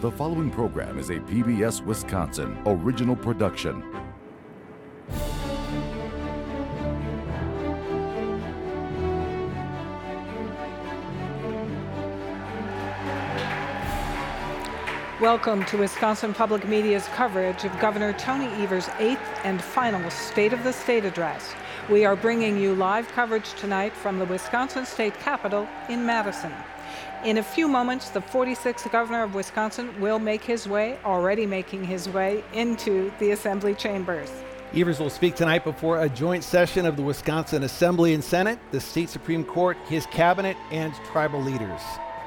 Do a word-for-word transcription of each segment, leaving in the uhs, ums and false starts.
The following program is a P B S Wisconsin original production. Welcome to Wisconsin Public Media's coverage of Governor Tony Evers' eighth and final State of the State address. We are bringing you live coverage tonight from the Wisconsin State Capitol in Madison. In a few moments, the forty-sixth Governor of Wisconsin will make his way, already making his way, into the Assembly chambers. Evers will speak tonight before a joint session of the Wisconsin Assembly and Senate, the State Supreme Court, his cabinet, and tribal leaders.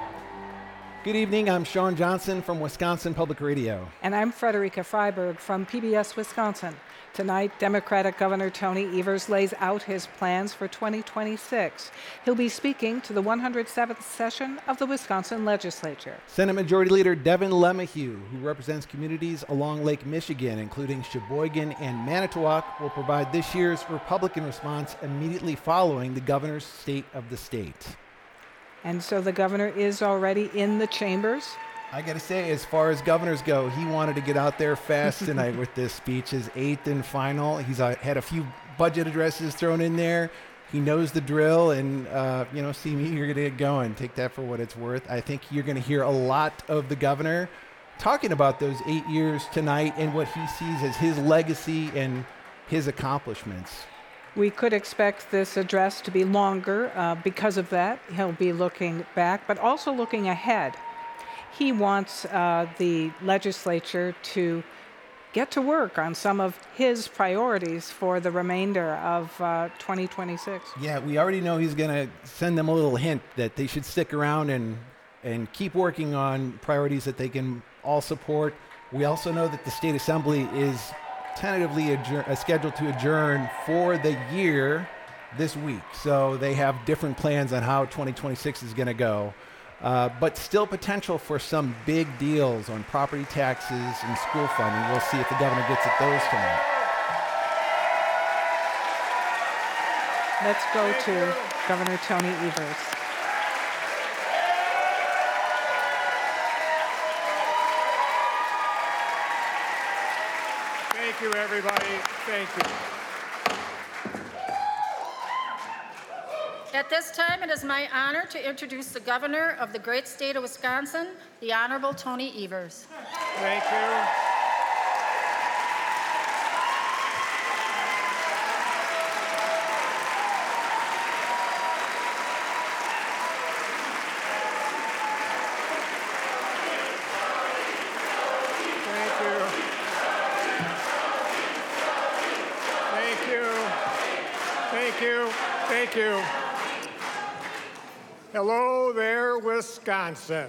Good evening, I'm Sean Johnson from Wisconsin Public Radio. And I'm Frederica Freiberg from P B S Wisconsin. Tonight, Democratic Governor Tony Evers lays out his plans for twenty twenty-six. He'll be speaking to the one hundred seventh session of the Wisconsin Legislature. Senate Majority Leader Devin LeMahieu, who represents communities along Lake Michigan, including Sheboygan and Manitowoc, will provide this year's Republican response immediately following the governor's State of the State. And so the governor is already in the chambers. I got to say, as far as governors go, he wanted to get out there fast tonight with this speech, his eighth and final. He's uh, had a few budget addresses thrown in there. He knows the drill, and, uh, you know, see me, you're going to get going. Take that for what it's worth. I think you're going to hear a lot of the governor talking about those eight years tonight and what he sees as his legacy and his accomplishments. We could expect this address to be longer. Uh, because of that, he'll be looking back, but also looking ahead. He wants uh, the legislature to get to work on some of his priorities for the remainder of uh, twenty twenty-six. Yeah, we already know he's going to send them a little hint that they should stick around and, and keep working on priorities that they can all support. We also know that the State Assembly is tentatively adjourn, uh, scheduled to adjourn for the year this week. So they have different plans on how twenty twenty-six is going to go. Uh, but still potential for some big deals on property taxes and school funding. We'll see if the governor gets at those tonight. Let's go to Governor Tony Evers. Thank you, everybody. Thank you. At this time, it is my honor to introduce the governor of the great state of Wisconsin, the Honorable Tony Evers. Thank you. Thank you. Thank you. Thank you. Hello there, Wisconsin.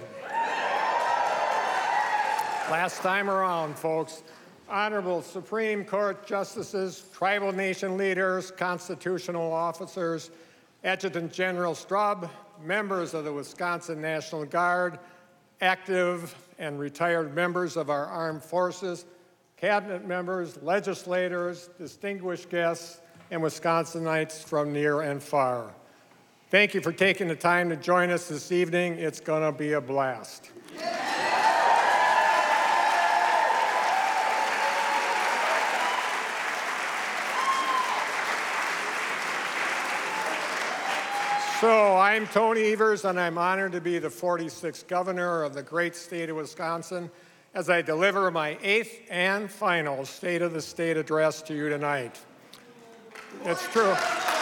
Last time around, folks. Honorable Supreme Court justices, tribal nation leaders, constitutional officers, Adjutant General Strub, members of the Wisconsin National Guard, active and retired members of our armed forces, cabinet members, legislators, distinguished guests, and Wisconsinites from near and far. Thank you for taking the time to join us this evening. It's going to be a blast. So I'm Tony Evers, and I'm honored to be the forty-sixth governor of the great state of Wisconsin as I deliver my eighth and final State of the State address to you tonight. It's true.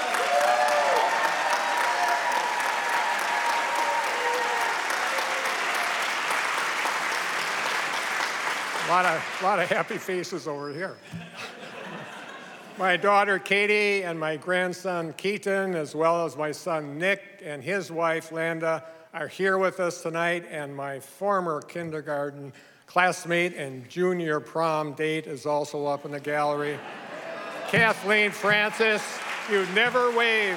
A lot of, lot of happy faces over here. My daughter Katie and my grandson Keaton, as well as my son Nick and his wife Landa, are here with us tonight, and my former kindergarten classmate and junior prom date is also up in the gallery. Kathleen Francis, you never waved.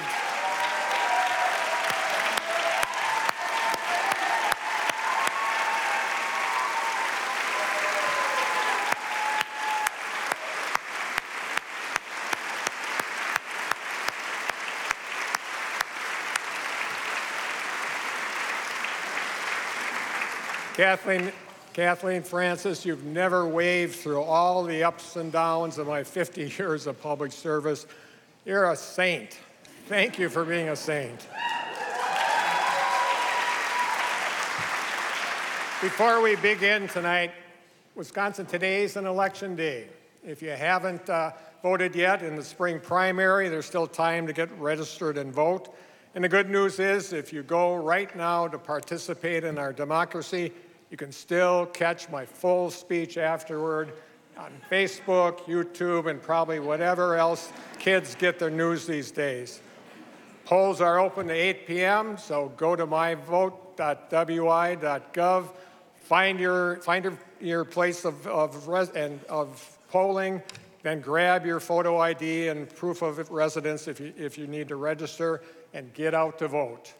Kathleen, Kathleen Francis, you've never waved through all the ups and downs of my fifty years of public service. You're a saint. Thank you for being a saint. Before we begin tonight, Wisconsin, today is an election day. If you haven't uh, voted yet in the spring primary, there's still time to get registered and vote. And the good news is, if you go right now to participate in our democracy, you can still catch my full speech afterward on Facebook, YouTube, and probably whatever else kids get their news these days. Polls are open to eight p m, so go to my vote dot w i dot gov. Find your, find your, your place of, of, res, and, of polling, then grab your photo I D and proof of residence if you, if you need to register, and get out to vote.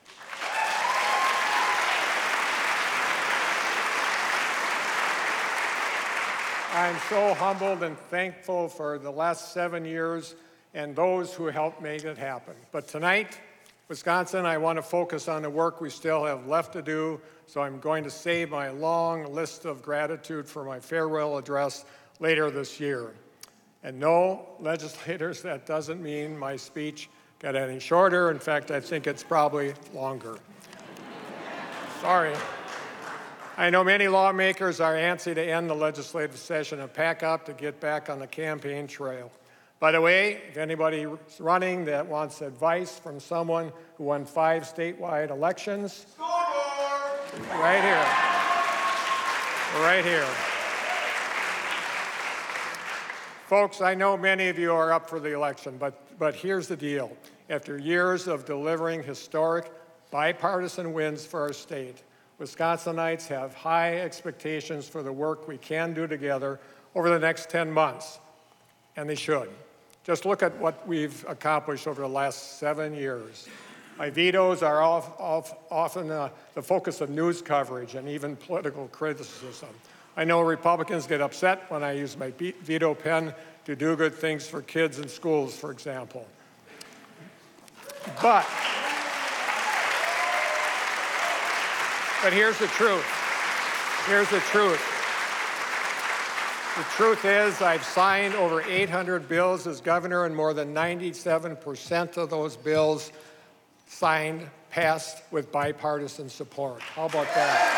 I'm so humbled and thankful for the last seven years and those who helped make it happen. But tonight, Wisconsin, I want to focus on the work we still have left to do, so I'm going to save my long list of gratitude for my farewell address later this year. And no, legislators, that doesn't mean my speech got any shorter. In fact, I think it's probably longer. Sorry. I know many lawmakers are antsy to end the legislative session and pack up to get back on the campaign trail. By the way, if anybody's running that wants advice from someone who won five statewide elections, right here, right here. Folks, I know many of you are up for the election, but, but here's the deal. After years of delivering historic bipartisan wins for our state, Wisconsinites have high expectations for the work we can do together over the next ten months, and they should. Just look at what we've accomplished over the last seven years. My vetoes are off, off, often uh, the focus of news coverage and even political criticism. I know Republicans get upset when I use my veto pen to do good things for kids in schools, for example. But, but here's the truth. Here's the truth. The truth is, I've signed over eight hundred bills as governor, and more than ninety-seven percent of those bills signed, passed with bipartisan support. How about that?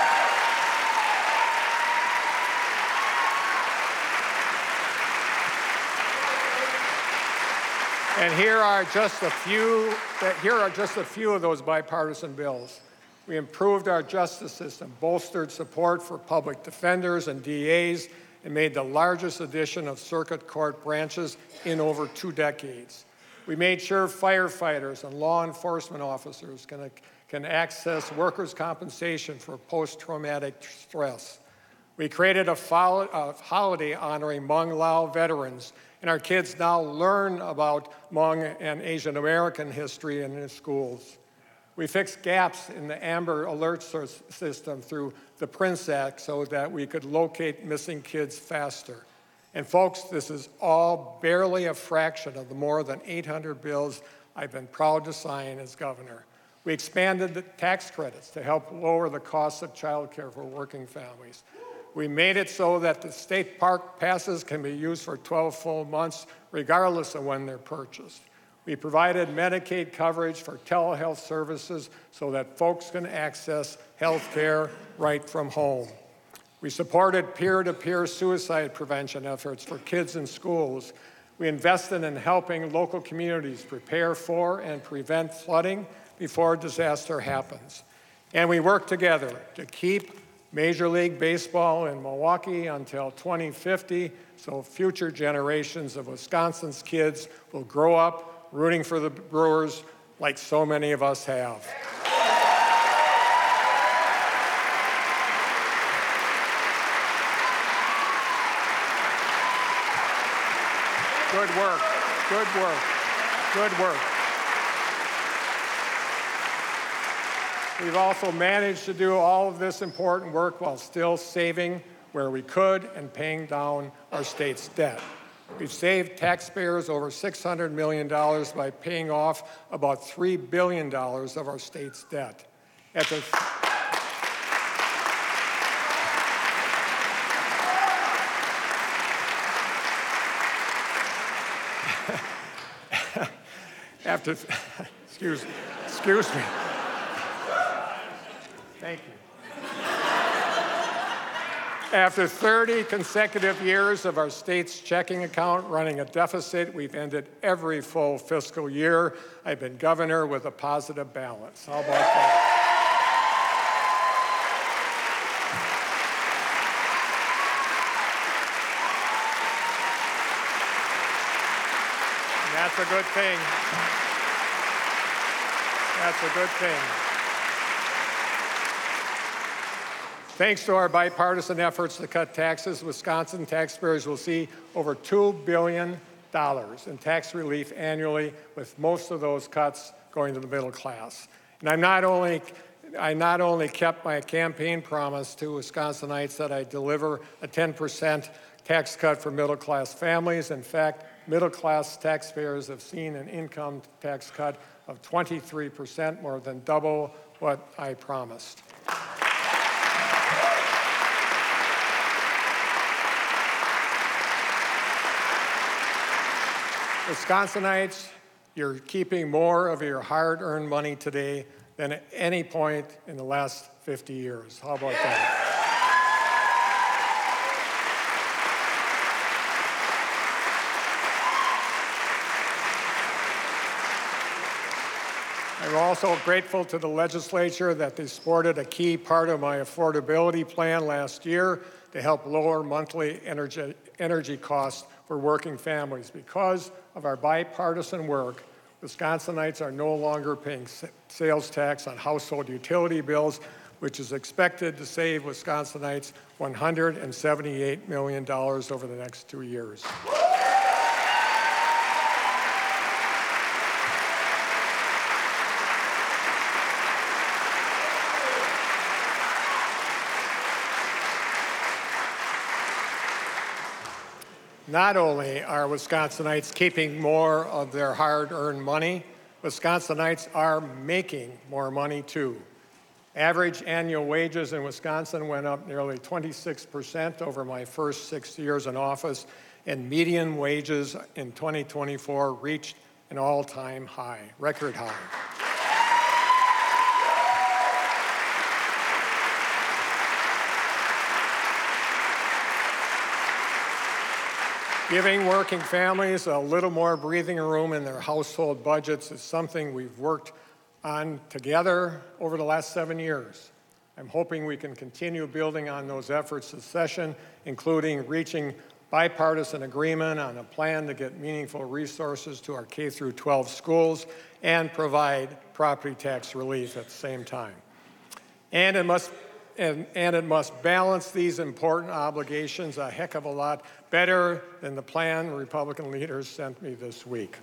And here are just a few, here are just a few of those bipartisan bills. We improved our justice system, bolstered support for public defenders and D As, and made the largest addition of circuit court branches in over two decades. We made sure firefighters and law enforcement officers can, can access workers' compensation for post-traumatic stress. We created a, follow, a holiday honoring Hmong Lao veterans, and our kids now learn about Hmong and Asian American history in their schools. We fixed gaps in the Amber Alert system through the Prince Act so that we could locate missing kids faster. And folks, this is all barely a fraction of the more than eight hundred bills I've been proud to sign as governor. We expanded the tax credits to help lower the cost of child care for working families. We made it so that the state park passes can be used for twelve full months, regardless of when they're purchased. We provided Medicaid coverage for telehealth services so that folks can access health care right from home. We supported peer-to-peer suicide prevention efforts for kids in schools. We invested in helping local communities prepare for and prevent flooding before disaster happens. And we worked together to keep Major League Baseball in Milwaukee until twenty fifty, so future generations of Wisconsin's kids will grow up rooting for the Brewers like so many of us have. Good work, good work, good work. We've also managed to do all of this important work while still saving where we could and paying down our state's debt. We've saved taxpayers over six hundred million dollars by paying off about three billion dollars of our state's debt. At the, After, excuse, excuse me. Thank you. After thirty consecutive years of our state's checking account running a deficit, we've ended every full fiscal year. I've been governor with a positive balance. How about that? And that's a good thing. That's a good thing. Thanks to our bipartisan efforts to cut taxes, Wisconsin taxpayers will see over two billion dollars in tax relief annually, with most of those cuts going to the middle class. And I'm not only, I not only kept my campaign promise to Wisconsinites that I deliver a ten percent tax cut for middle-class families. In fact, middle-class taxpayers have seen an income tax cut of twenty-three percent, more than double what I promised. Wisconsinites, you're keeping more of your hard-earned money today than at any point in the last fifty years. How about that? I'm also grateful to the legislature that they supported a key part of my affordability plan last year to help lower monthly energy, energy costs for working families. Because of our bipartisan work, Wisconsinites are no longer paying sales tax on household utility bills, which is expected to save Wisconsinites one hundred seventy-eight million dollars over the next two years. Not only are Wisconsinites keeping more of their hard-earned money, Wisconsinites are making more money too. Average annual wages in Wisconsin went up nearly twenty-six percent over my first six years in office, and median wages in twenty twenty-four reached an all-time high, record high. Giving working families a little more breathing room in their household budgets is something we've worked on together over the last seven years. I'm hoping we can continue building on those efforts this session, including reaching bipartisan agreement on a plan to get meaningful resources to our K through twelve schools and provide property tax relief at the same time. And it must And, and it must balance these important obligations a heck of a lot better than the plan Republican leaders sent me this week.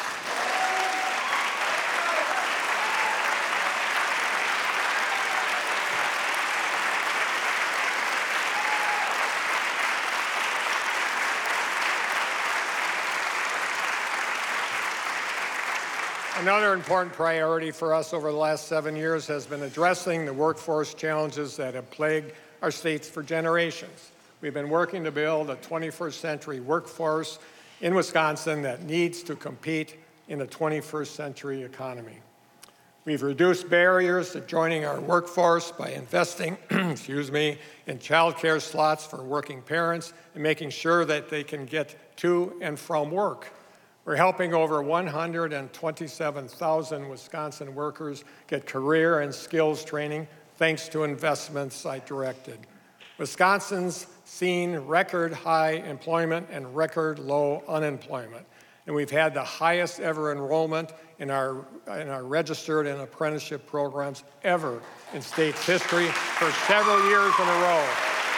Another important priority for us over the last seven years has been addressing the workforce challenges that have plagued our states for generations. We've been working to build a twenty-first century workforce in Wisconsin that needs to compete in a twenty-first century economy. We've reduced barriers to joining our workforce by investing, excuse me, in child care slots for working parents and making sure that they can get to and from work. We're helping over one hundred twenty-seven thousand Wisconsin workers get career and skills training thanks to investments I directed. Wisconsin's seen record high employment and record low unemployment. And we've had the highest ever enrollment in our, in our registered and apprenticeship programs ever in state's history for several years in a row.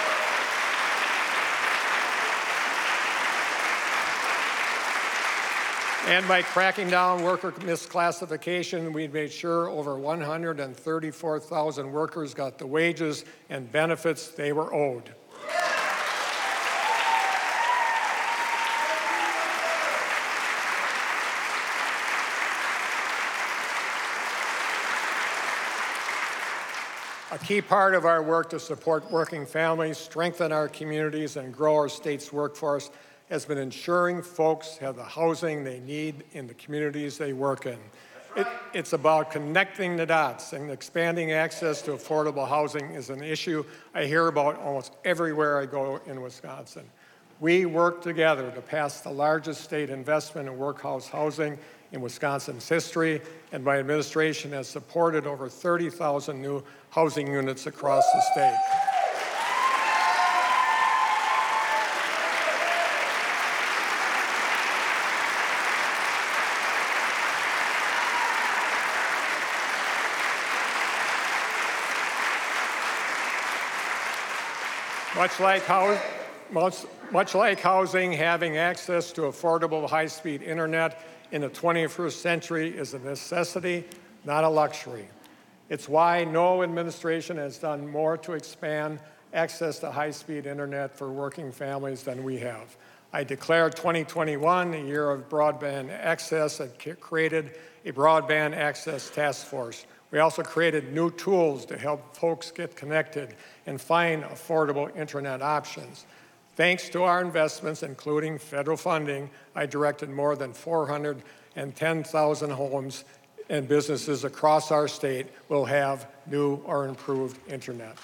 And by cracking down worker misclassification, we made sure over one hundred thirty-four thousand workers got the wages and benefits they were owed. A key part of our work to support working families, strengthen our communities, and grow our state's workforce has been ensuring folks have the housing they need in the communities they work in. It, it's about connecting the dots, and expanding access to affordable housing is an issue I hear about almost everywhere I go in Wisconsin. We work together to pass the largest state investment in workhouse housing in Wisconsin's history, and my administration has supported over thirty thousand new housing units across the state. Much like, house, much, much like housing, having access to affordable high-speed internet in the twenty-first century is a necessity, not a luxury. It's why no administration has done more to expand access to high-speed internet for working families than we have. I declared twenty twenty-one a year of broadband access and created a broadband access task force. We also created new tools to help folks get connected and find affordable internet options. Thanks to our investments, including federal funding, I directed more than four hundred ten thousand homes and businesses across our state will have new or improved internet.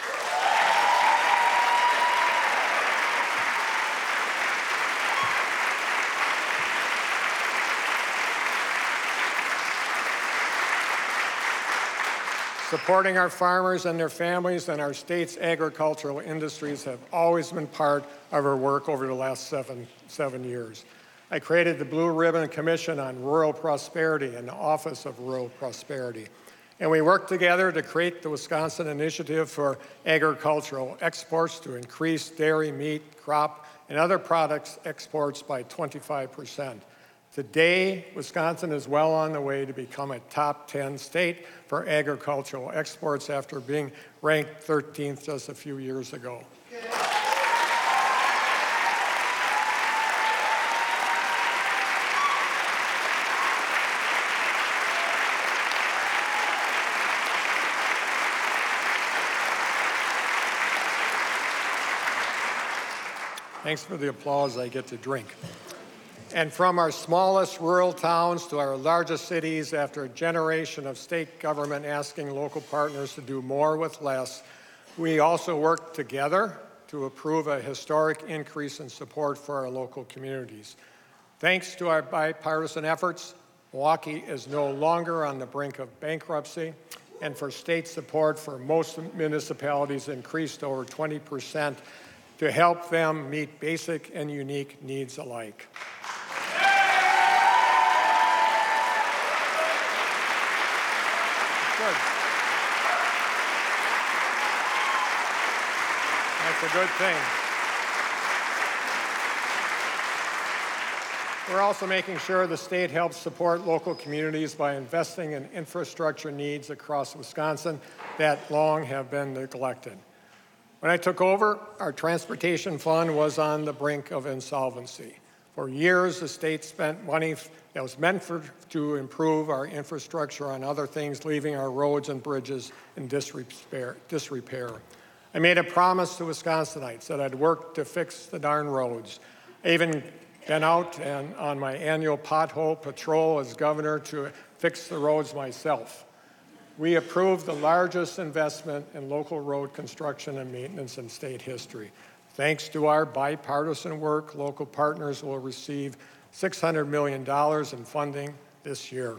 Supporting our farmers and their families and our state's agricultural industries have always been part of our work over the last seven, seven years. I created the Blue Ribbon Commission on Rural Prosperity and the Office of Rural Prosperity. And we worked together to create the Wisconsin Initiative for Agricultural Exports to increase dairy, meat, crop, and other products exports by twenty-five percent. Today, Wisconsin is well on the way to become a top ten state for agricultural exports after being ranked thirteenth just a few years ago. Thanks for the applause I get to drink. And from our smallest rural towns to our largest cities, after a generation of state government asking local partners to do more with less, we also worked together to approve a historic increase in support for our local communities. Thanks to our bipartisan efforts, Milwaukee is no longer on the brink of bankruptcy, and for state support for most municipalities increased over twenty percent to help them meet basic and unique needs alike. Good. That's a good thing. We're also making sure the state helps support local communities by investing in infrastructure needs across Wisconsin that long have been neglected. When I took over, our transportation fund was on the brink of insolvency. For years, the state spent money that was meant for, to improve our infrastructure on other things, leaving our roads and bridges in disrepair. disrepair. I made a promise to Wisconsinites that I'd work to fix the darn roads. I even been out and on my annual pothole patrol as governor to fix the roads myself. We approved the largest investment in local road construction and maintenance in state history. Thanks to our bipartisan work, local partners will receive six hundred million dollars in funding this year.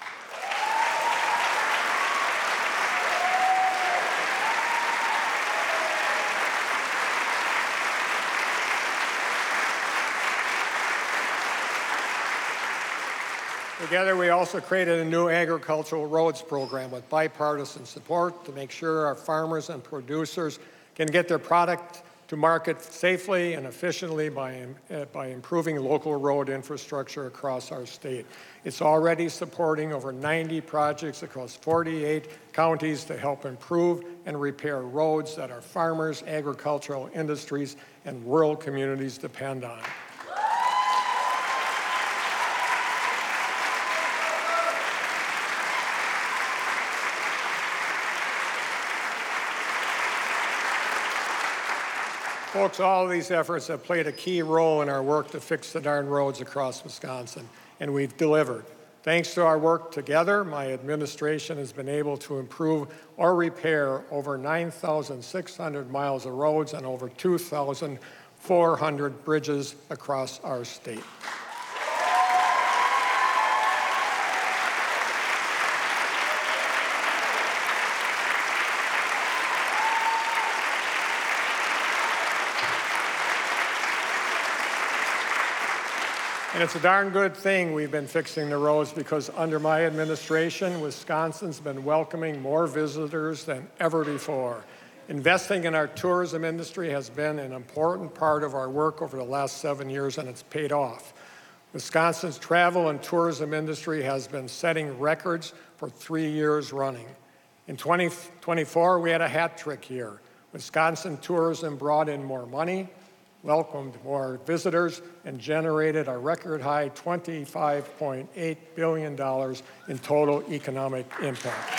Together, we also created a new agricultural roads program with bipartisan support to make sure our farmers and producers can get their product to market safely and efficiently by, uh, by improving local road infrastructure across our state. It's already supporting over ninety projects across forty-eight counties to help improve and repair roads that our farmers, agricultural industries, and rural communities depend on. Folks, all of these efforts have played a key role in our work to fix the darn roads across Wisconsin, and we've delivered. Thanks to our work together, my administration has been able to improve or repair over nine thousand six hundred miles of roads and over two thousand four hundred bridges across our state. And it's a darn good thing we've been fixing the roads, because under my administration, Wisconsin's been welcoming more visitors than ever before. Investing in our tourism industry has been an important part of our work over the last seven years, and it's paid off. Wisconsin's travel and tourism industry has been setting records for three years running. In twenty twenty-four, we had a hat trick year. Wisconsin tourism brought in more money, welcomed more visitors, and generated a record high twenty-five point eight billion dollars in total economic impact.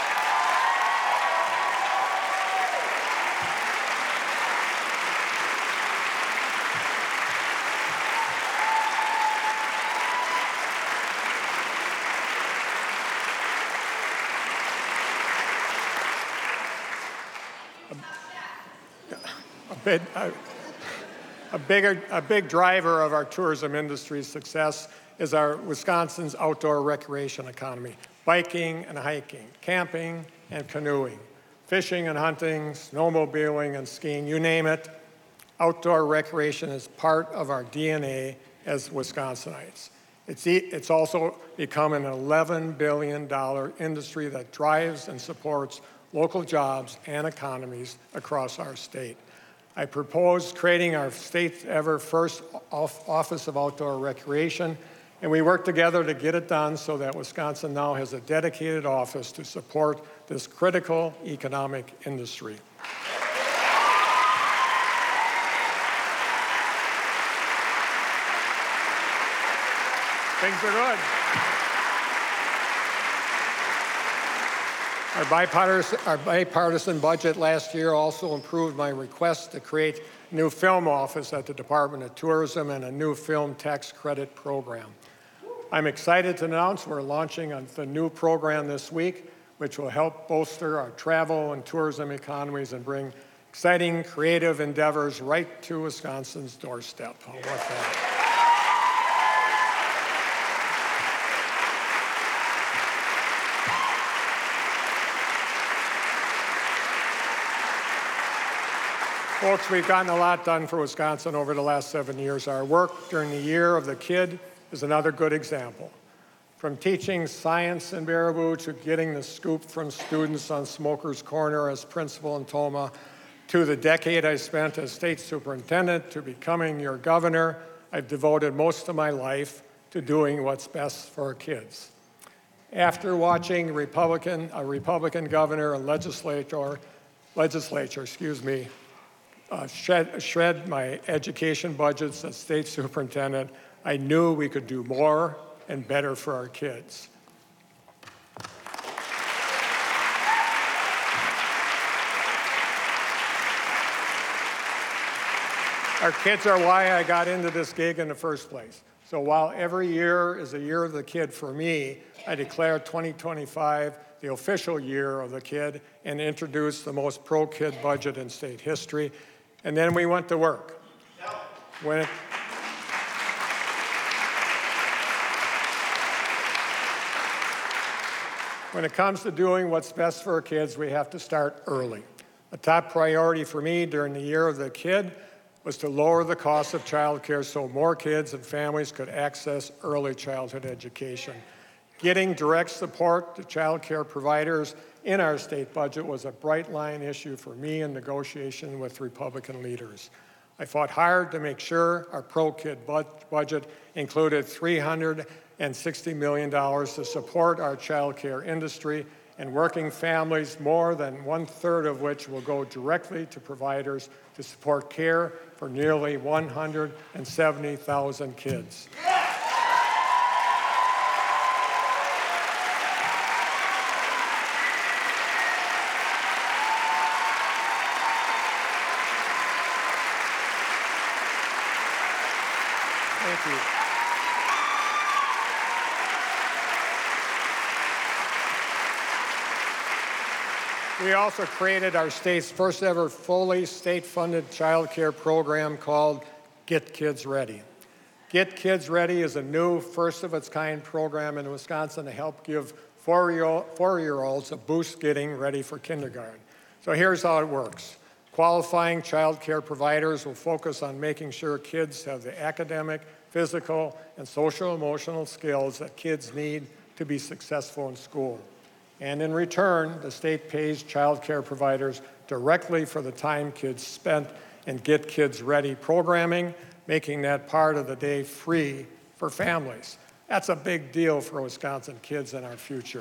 A, a bit, a, A, bigger, a big driver of our tourism industry's success is our Wisconsin's outdoor recreation economy. Biking and hiking, camping and canoeing, fishing and hunting, snowmobiling and skiing, you name it. Outdoor recreation is part of our D N A as Wisconsinites. It's, it's also become an eleven billion dollars industry that drives and supports local jobs and economies across our state. I proposed creating our state's ever first Office of Outdoor Recreation, and we worked together to get it done so that Wisconsin now has a dedicated office to support this critical economic industry. Things are good. Our bipartisan, our bipartisan budget last year also improved my request to create a new film office at the Department of Tourism and a new film tax credit program. I'm excited to announce we're launching the new program this week, which will help bolster our travel and tourism economies and bring exciting, creative endeavors right to Wisconsin's doorstep. How about that? Folks, we've gotten a lot done for Wisconsin over the last seven years. Our work during the Year of the Kid is another good example. From teaching science in Baraboo to getting the scoop from students on Smoker's Corner as principal in Toma, to the decade I spent as state superintendent, to becoming your governor, I've devoted most of my life to doing what's best for our kids. After watching Republican, a Republican governor and legislator, legislature, excuse me, Uh, shred, shred my education budgets as state superintendent, I knew we could do more and better for our kids. Our kids are why I got into this gig in the first place. So while every year is a year of the kid for me, I declare twenty twenty-five the official year of the kid and introduced the most pro-kid budget in state history. And then we went to work. When it, when it comes to doing what's best for our kids, we have to start early. A top priority for me during the Year of the Kid was to lower the cost of childcare so more kids and families could access early childhood education. Getting direct support to childcare providers in our state budget was a bright line issue for me in negotiation with Republican leaders. I fought hard to make sure our pro-kid budget included three hundred sixty million dollars to support our childcare industry and working families, more than one-third of which will go directly to providers to support care for nearly one hundred seventy thousand kids. Thank you. We also created our state's first ever fully state-funded child care program called Get Kids Ready. Get Kids Ready is a new, first-of-its-kind program in Wisconsin to help give four-year-olds a boost getting ready for kindergarten. So here's how it works. Qualifying child care providers will focus on making sure kids have the academic, physical, and social-emotional skills that kids need to be successful in school. And in return, the state pays child care providers directly for the time kids spent in Get Kids Ready programming, making that part of the day free for families. That's a big deal for Wisconsin kids and our future.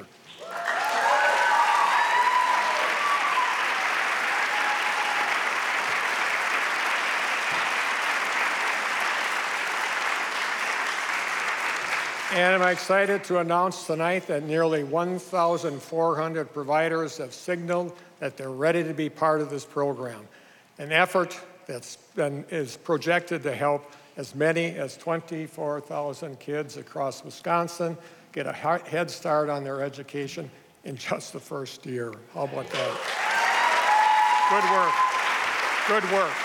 And I'm excited to announce tonight that nearly one thousand four hundred providers have signaled that they're ready to be part of this program, an effort that's been, is projected to help as many as twenty-four thousand kids across Wisconsin get a head start on their education in just the first year. How about that? Good work. Good work.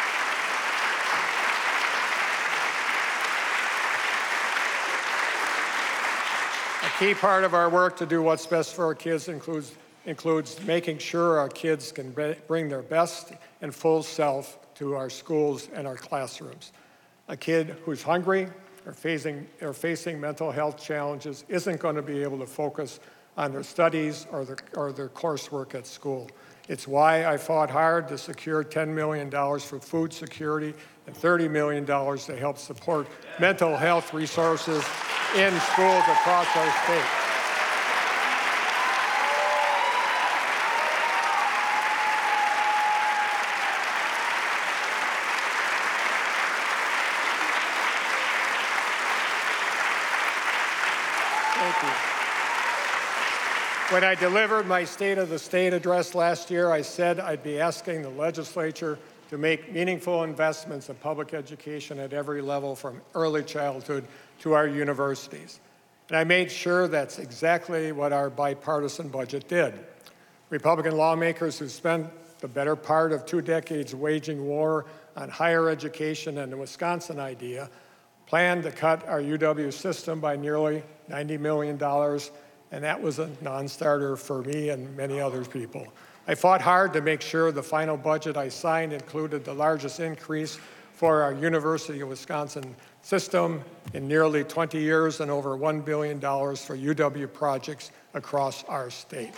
A key part of our work to do what's best for our kids includes, includes making sure our kids can bring their best and full self to our schools and our classrooms. A kid who's hungry or facing, or facing mental health challenges isn't going to be able to focus on their studies or their, or their coursework at school. It's why I fought hard to secure ten million dollars for food security and thirty million dollars to help support mental health resources in schools across our state. Thank you. When I delivered my State of the State address last year, I said I'd be asking the legislature to make meaningful investments in public education at every level, from early childhood to our universities. And I made sure that's exactly what our bipartisan budget did. Republican lawmakers who spent the better part of two decades waging war on higher education and the Wisconsin idea planned to cut our U W system by nearly ninety million dollars, and that was a non-starter for me and many other people. I fought hard to make sure the final budget I signed included the largest increase for our University of Wisconsin system in nearly twenty years and over one billion dollars for U W projects across our state.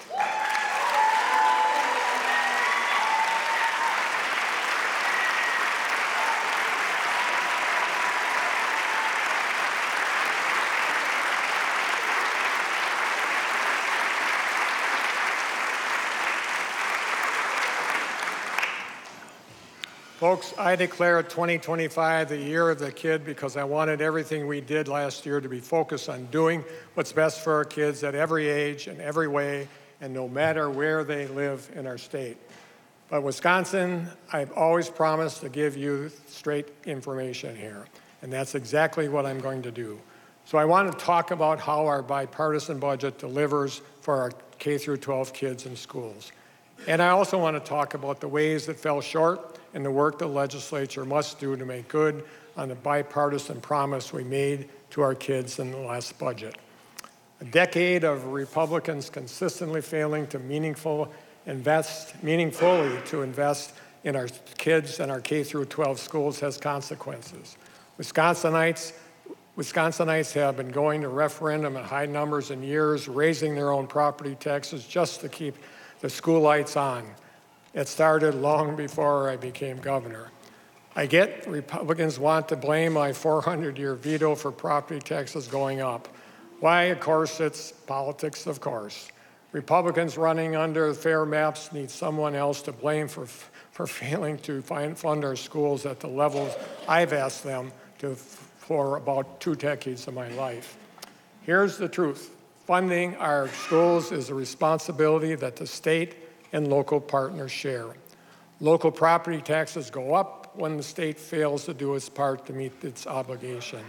Folks, I declare twenty twenty-five the year of the kid because I wanted everything we did last year to be focused on doing what's best for our kids at every age and every way, and no matter where they live in our state. But Wisconsin, I've always promised to give you straight information here, and that's exactly what I'm going to do. So I want to talk about how our bipartisan budget delivers for our K through twelve kids in schools. And I also want to talk about the ways that fell short and the work the legislature must do to make good on the bipartisan promise we made to our kids in the last budget. A decade of Republicans consistently failing to meaningful invest, meaningfully to invest in our kids and our K through twelve schools has consequences. Wisconsinites, Wisconsinites have been going to referendum in high numbers in years, raising their own property taxes just to keep the school lights on. It started long before I became governor. I get Republicans want to blame my four hundred year veto for property taxes going up. Why? Of course, it's politics, of course. Republicans running under fair maps need someone else to blame for, for failing to find, fund our schools at the levels I've asked them to for about two decades of my life. Here's the truth. Funding our schools is a responsibility that the state and local partners share. Local property taxes go up when the state fails to do its part to meet its obligation.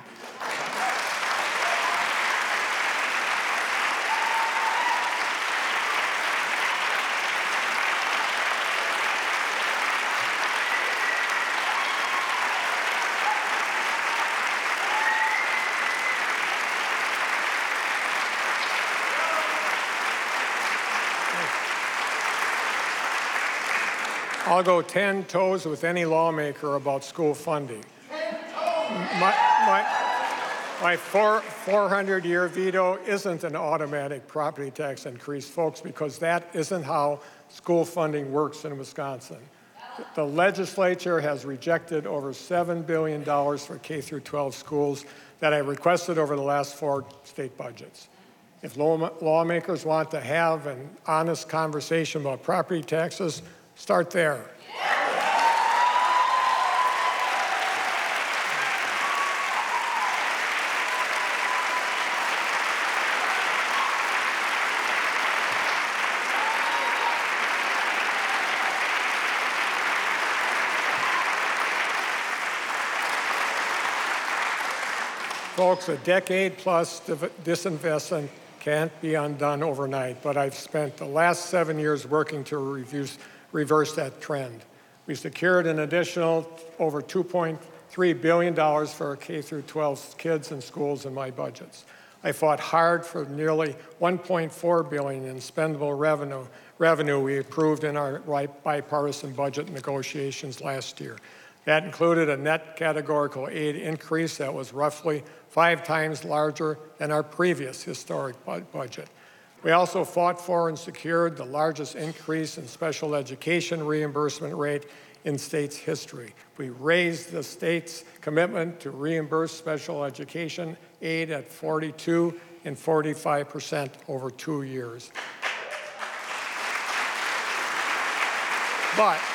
I'll go ten toes with any lawmaker about school funding. My, my, my four, 400-year veto isn't an automatic property tax increase, folks, because that isn't how school funding works in Wisconsin. The legislature has rejected over seven billion dollars for K through twelve schools that I requested over the last four state budgets. If law, lawmakers want to have an honest conversation about property taxes, start there. Folks, a decade-plus disinvestment can't be undone overnight, but I've spent the last seven years working to reduce reverse that trend. We secured an additional over two point three billion dollars for our K through twelve kids and schools in my budgets. I fought hard for nearly one point four billion dollars in spendable revenue, revenue we approved in our bipartisan budget negotiations last year. That included a net categorical aid increase that was roughly five times larger than our previous historic budget. We also fought for and secured the largest increase in special education reimbursement rate in state's history. We raised the state's commitment to reimburse special education aid at forty-two and forty-five percent over two years. But,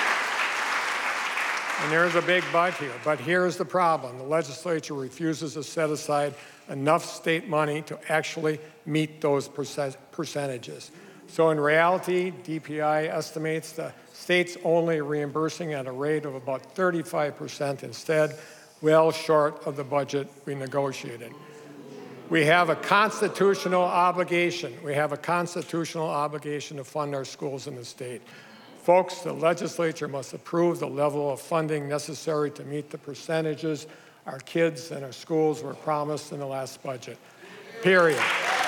and there's a big but here, but here's the problem. The legislature refuses to set aside enough state money to actually meet those percentages. So in reality, D P I estimates the state's only reimbursing at a rate of about thirty-five percent instead, well short of the budget we negotiated. We have a constitutional obligation. We have a constitutional obligation to fund our schools in the state. Folks, the legislature must approve the level of funding necessary to meet the percentages our kids and our schools were promised in the last budget. Period.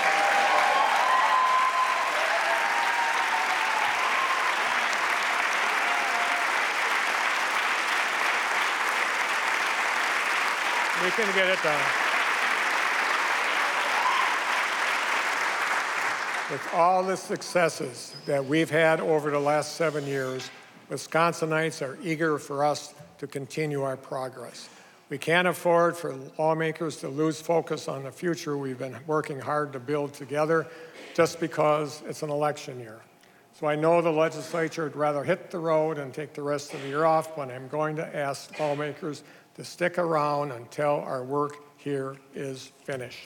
We can get it done. With all the successes that we've had over the last seven years, Wisconsinites are eager for us to continue our progress. We can't afford for lawmakers to lose focus on the future we've been working hard to build together just because it's an election year. So I know the legislature would rather hit the road and take the rest of the year off, but I'm going to ask lawmakers to stick around until our work here is finished.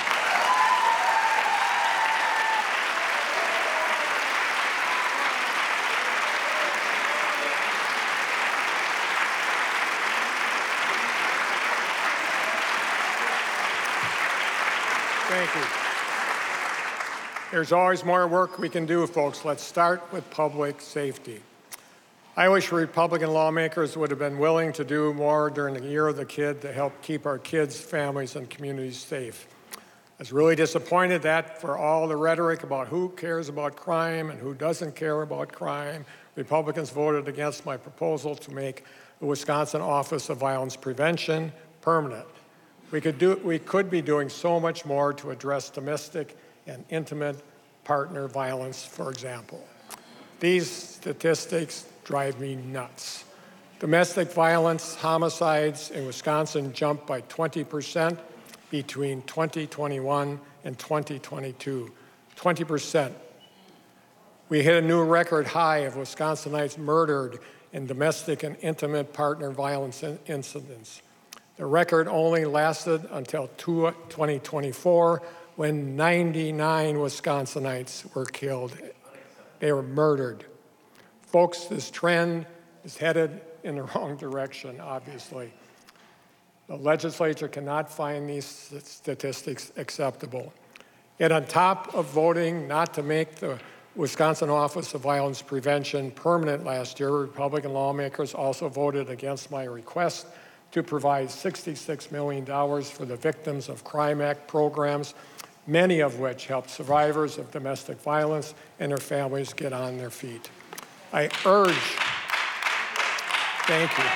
Thank you. There's always more work we can do, folks. Let's start with public safety. I wish Republican lawmakers would have been willing to do more during the Year of the Kid to help keep our kids, families, and communities safe. I was really disappointed that for all the rhetoric about who cares about crime and who doesn't care about crime, Republicans voted against my proposal to make the Wisconsin Office of Violence Prevention permanent. We could, do, we could be doing so much more to address domestic and intimate partner violence, for example. These statistics drive me nuts. Domestic violence homicides in Wisconsin jumped by twenty percent between twenty twenty-one and twenty twenty-two. twenty percent. We hit a new record high of Wisconsinites murdered in domestic and intimate partner violence incidents. The record only lasted until twenty twenty-four, when ninety-nine Wisconsinites were killed. They were murdered. Folks, this trend is headed in the wrong direction, obviously. The legislature cannot find these statistics acceptable. Yet on top of voting not to make the Wisconsin Office of Violence Prevention permanent last year, Republican lawmakers also voted against my request to provide sixty-six million dollars for the Victims of Crime Act programs, many of which help survivors of domestic violence and their families get on their feet. I urge, thank you.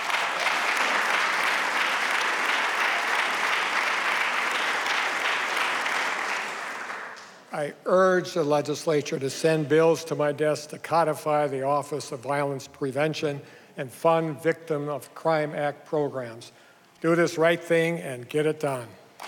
I urge the legislature to send bills to my desk to codify the Office of Violence Prevention and fund Victim of Crime Act programs. Do this right thing and get it done.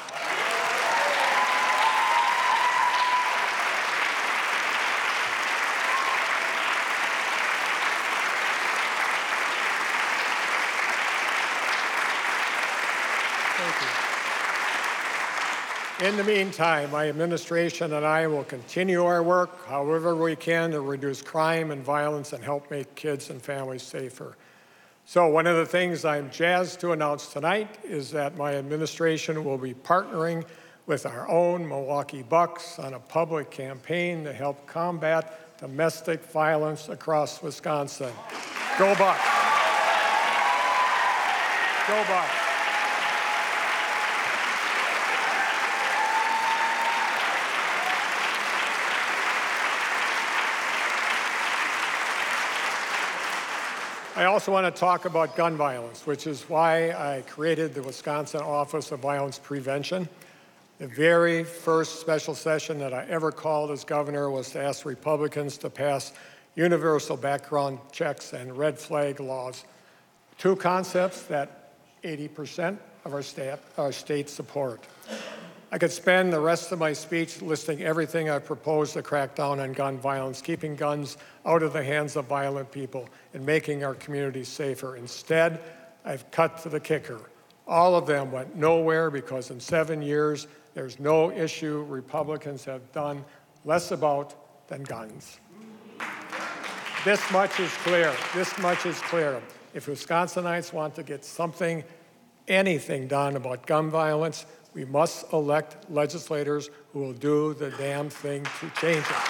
Thank you. In the meantime, my administration and I will continue our work however we can to reduce crime and violence and help make kids and families safer. So one of the things I'm jazzed to announce tonight is that my administration will be partnering with our own Milwaukee Bucks on a public campaign to help combat domestic violence across Wisconsin. Go Bucks! Go Bucks! I also want to talk about gun violence, which is why I created the Wisconsin Office of Violence Prevention. The very first special session that I ever called as governor was to ask Republicans to pass universal background checks and red flag laws, two concepts that eighty percent of our, state, our state support. I could spend the rest of my speech listing everything I propose to crack down on gun violence, keeping guns out of the hands of violent people, and making our communities safer. Instead, I've cut to the kicker. All of them went nowhere because in seven years, there's no issue Republicans have done less about than guns. This much is clear. This much is clear. If Wisconsinites want to get something, anything done about gun violence, we must elect legislators who will do the damn thing to change it.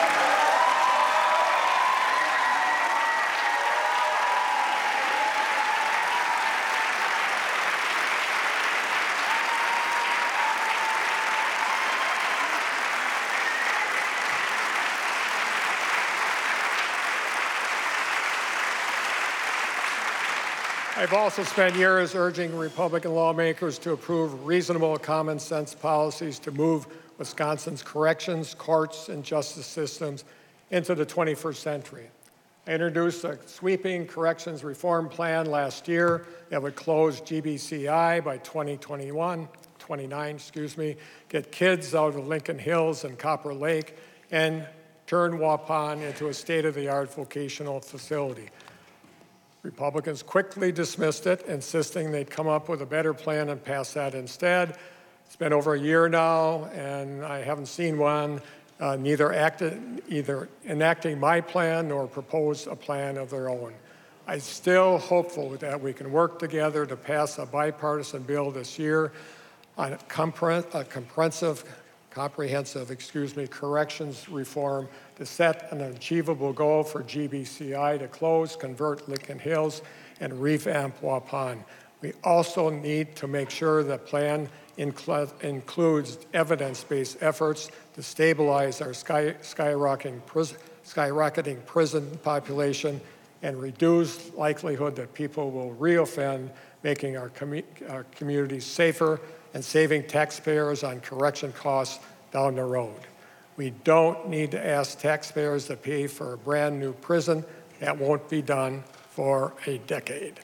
I've also spent years urging Republican lawmakers to approve reasonable common sense policies to move Wisconsin's corrections, courts, and justice systems into the twenty-first century. I introduced a sweeping corrections reform plan last year that would close G B C I by twenty twenty-one, twenty-nine, excuse me, get kids out of Lincoln Hills and Copper Lake, and turn Waupun into a state-of-the-art vocational facility. Republicans quickly dismissed it, insisting they'd come up with a better plan and pass that instead. It's been over a year now, and I haven't seen one, uh, neither acted, either enacting my plan nor proposed a plan of their own. I'm still hopeful that we can work together to pass a bipartisan bill this year on a, compre- a comprehensive, comprehensive, excuse me, corrections reform to set an achievable goal for G B C I to close, convert Lincoln Hills, and revamp Waupun. We also need to make sure the plan incl- includes evidence-based efforts to stabilize our sky- skyrocketing, pris- skyrocketing prison population and reduce likelihood that people will reoffend, making our, com- our communities safer and saving taxpayers on correction costs down the road. We don't need to ask taxpayers to pay for a brand new prison. That won't be done for a decade.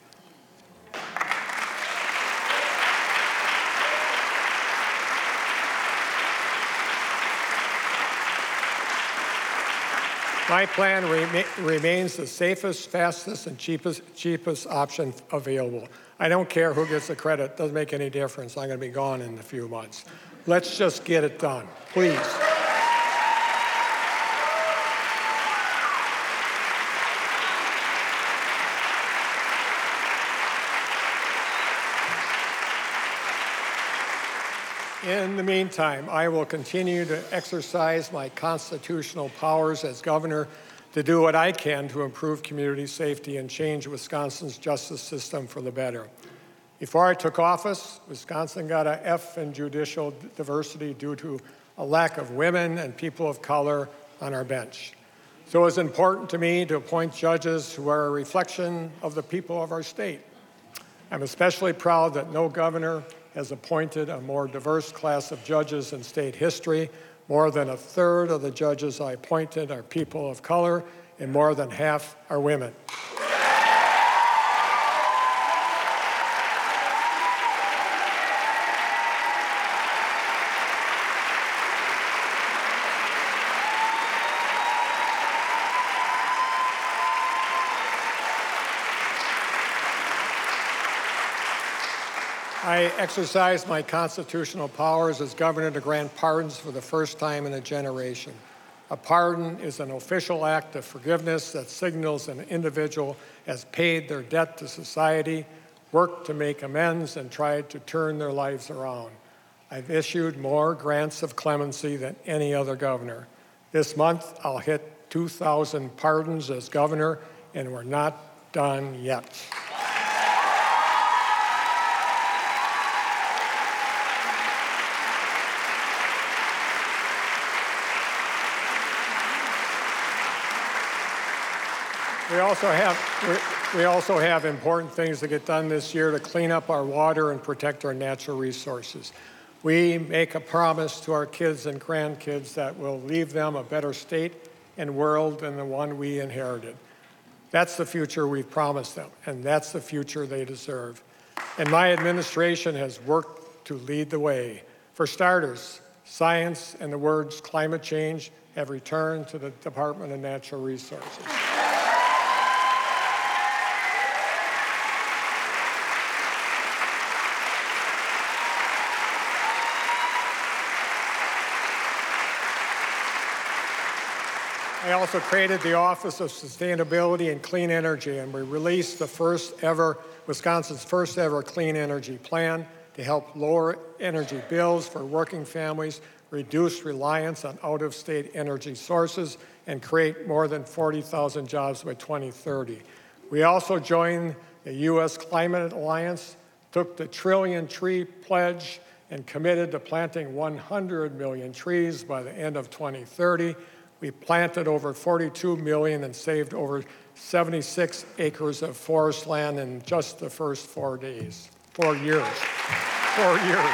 My plan rema- remains the safest, fastest, and cheapest, cheapest option available. I don't care who gets the credit. It doesn't make any difference. I'm going to be gone in a few months. Let's just get it done, please. In the meantime, I will continue to exercise my constitutional powers as governor to do what I can to improve community safety and change Wisconsin's justice system for the better. Before I took office, Wisconsin got an F in judicial diversity due to a lack of women and people of color on our bench. So it was important to me to appoint judges who are a reflection of the people of our state. I'm especially proud that no governor has appointed a more diverse class of judges in state history. More than a third of the judges I appointed are people of color, and more than half are women. I exercised my constitutional powers as governor to grant pardons for the first time in a generation. A pardon is an official act of forgiveness that signals an individual has paid their debt to society, worked to make amends, and tried to turn their lives around. I've issued more grants of clemency than any other governor. This month, I'll hit two thousand pardons as governor, and we're not done yet. We also have we, we also have important things to get done this year to clean up our water and protect our natural resources. We make a promise to our kids and grandkids that will leave them a better state and world than the one we inherited. That's the future we've promised them, and that's the future they deserve. And my administration has worked to lead the way. For starters, science and the words climate change have returned to the Department of Natural Resources. I also created the Office of Sustainability and Clean Energy, and we released the first ever, Wisconsin's first ever clean energy plan to help lower energy bills for working families, reduce reliance on out-of-state energy sources, and create more than forty thousand jobs by twenty thirty. We also joined the U S Climate Alliance, took the Trillion Tree Pledge, and committed to planting one hundred million trees by the end of twenty thirty. We planted over forty-two million and saved over seventy-six acres of forest land in just the first four days, four years, four years.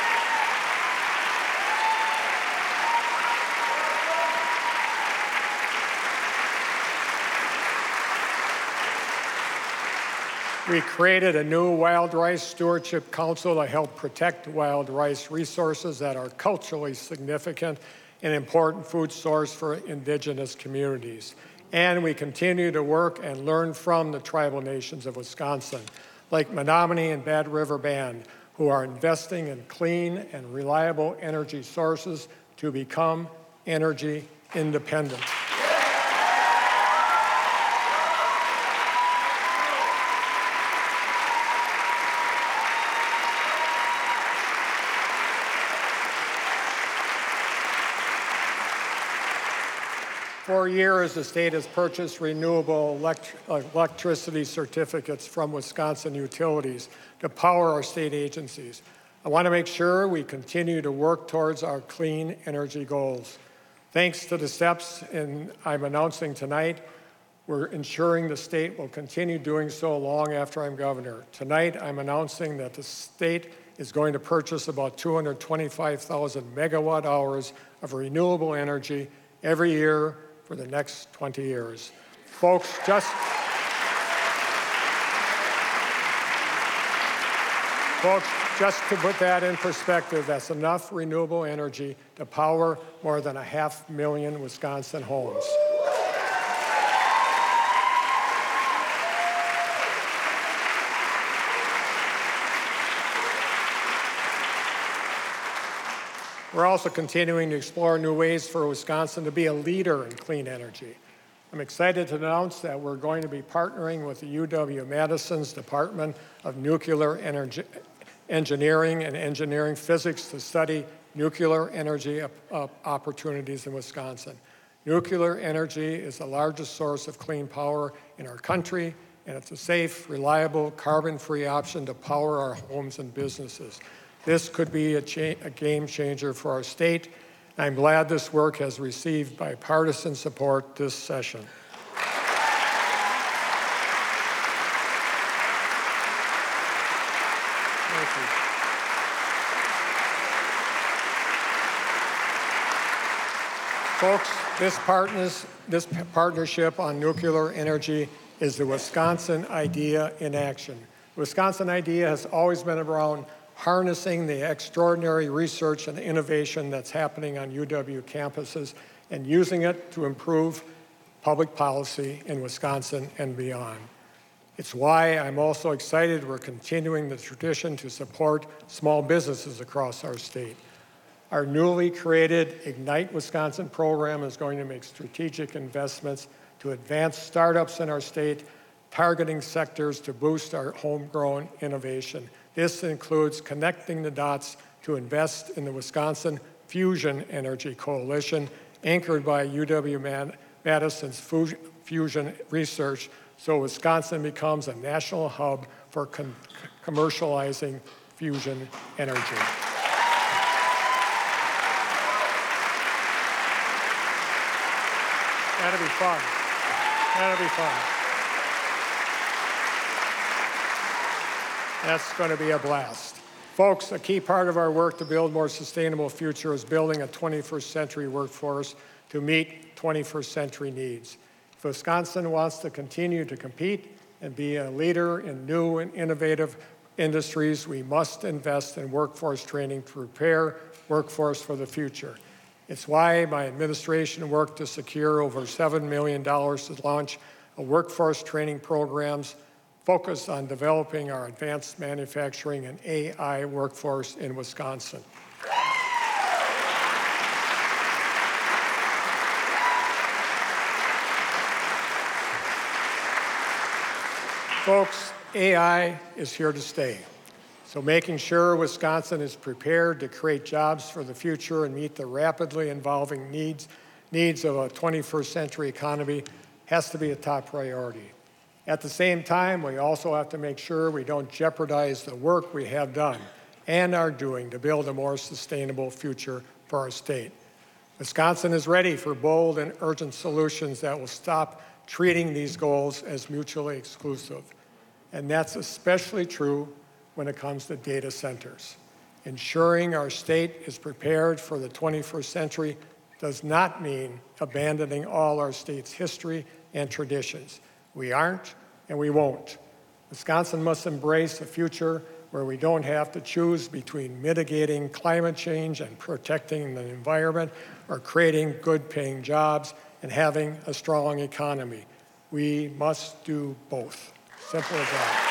We created a new Wild Rice Stewardship Council to help protect wild rice resources that are culturally significant, an important food source for indigenous communities. And we continue to work and learn from the tribal nations of Wisconsin, like Menominee and Bad River Band, who are investing in clean and reliable energy sources to become energy independent. For years, the state has purchased renewable elect electricity certificates from Wisconsin utilities to power our state agencies. I want to make sure we continue to work towards our clean energy goals. Thanks to the steps in, I'm announcing tonight, we're ensuring the state will continue doing so long after I'm governor. Tonight, I'm announcing that the state is going to purchase about two hundred twenty-five thousand megawatt hours of renewable energy every year for the next twenty years. Folks, just, folks, just to put that in perspective, that's enough renewable energy to power more than a half million Wisconsin homes. We're also continuing to explore new ways for Wisconsin to be a leader in clean energy. I'm excited to announce that we're going to be partnering with the U W-Madison's Department of Nuclear Energy, engineering and engineering physics to study nuclear energy opportunities in Wisconsin. Nuclear energy is the largest source of clean power in our country, and it's a safe, reliable, carbon-free option to power our homes and businesses. This could be a, cha a game changer for our state. I'm glad this work has received bipartisan support this session. Thank you. Folks, this, partners, this partnership on nuclear energy is the Wisconsin idea in action. The Wisconsin idea has always been around harnessing the extraordinary research and innovation that's happening on U W campuses and using it to improve public policy in Wisconsin and beyond. It's why I'm also excited we're continuing the tradition to support small businesses across our state. Our newly created Ignite Wisconsin program is going to make strategic investments to advance startups in our state, targeting sectors to boost our homegrown innovation. This includes connecting the dots to invest in the Wisconsin Fusion Energy Coalition, anchored by U W-Madison's fusion research, so Wisconsin becomes a national hub for com commercializing fusion energy. That'll be fun. That'll be fun. That's going to be a blast. Folks, a key part of our work to build a more sustainable future is building a twenty-first century workforce to meet twenty-first century needs. If Wisconsin wants to continue to compete and be a leader in new and innovative industries, we must invest in workforce training to prepare workforce for the future. It's why my administration worked to secure over seven million dollars to launch a workforce training programs focused on developing our advanced manufacturing and A I workforce in Wisconsin. Folks, A I is here to stay. So making sure Wisconsin is prepared to create jobs for the future and meet the rapidly evolving needs, needs of a twenty-first century economy has to be a top priority. At the same time, we also have to make sure we don't jeopardize the work we have done and are doing to build a more sustainable future for our state. Wisconsin is ready for bold and urgent solutions that will stop treating these goals as mutually exclusive. And that's especially true when it comes to data centers. Ensuring our state is prepared for the twenty-first century does not mean abandoning all our state's history and traditions. We aren't, and we won't. Wisconsin must embrace a future where we don't have to choose between mitigating climate change and protecting the environment, or creating good-paying jobs and having a strong economy. We must do both. Simple as that.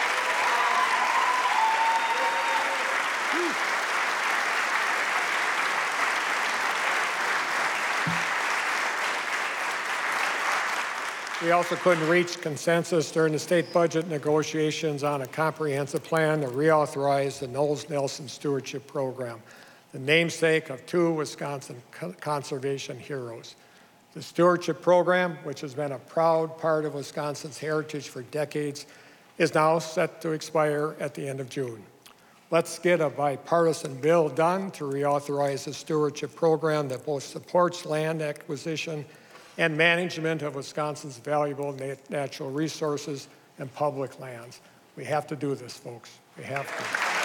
We also couldn't reach consensus during the state budget negotiations on a comprehensive plan to reauthorize the Knowles-Nelson Stewardship Program, the namesake of two Wisconsin conservation heroes. The Stewardship Program, which has been a proud part of Wisconsin's heritage for decades, is now set to expire at the end of June. Let's get a bipartisan bill done to reauthorize the Stewardship Program that both supports land acquisition and management of Wisconsin's valuable natural resources and public lands. We have to do this, folks. We have to.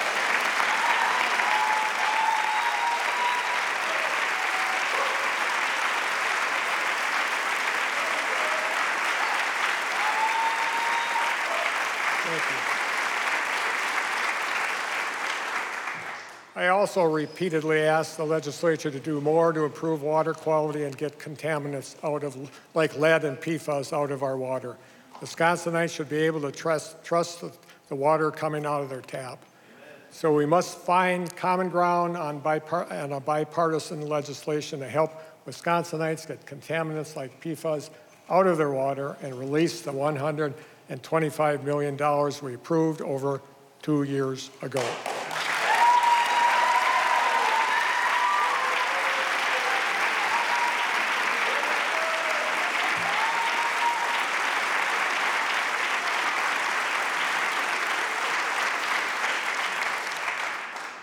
Thank you. I also repeatedly asked the legislature to do more to improve water quality and get contaminants out of, like lead and P FAS, out of our water. Wisconsinites should be able to trust, trust the, the water coming out of their tap. So we must find common ground on, bipart on a bipartisan legislation to help Wisconsinites get contaminants like P FAS out of their water and release the one hundred twenty-five million dollars we approved over two years ago.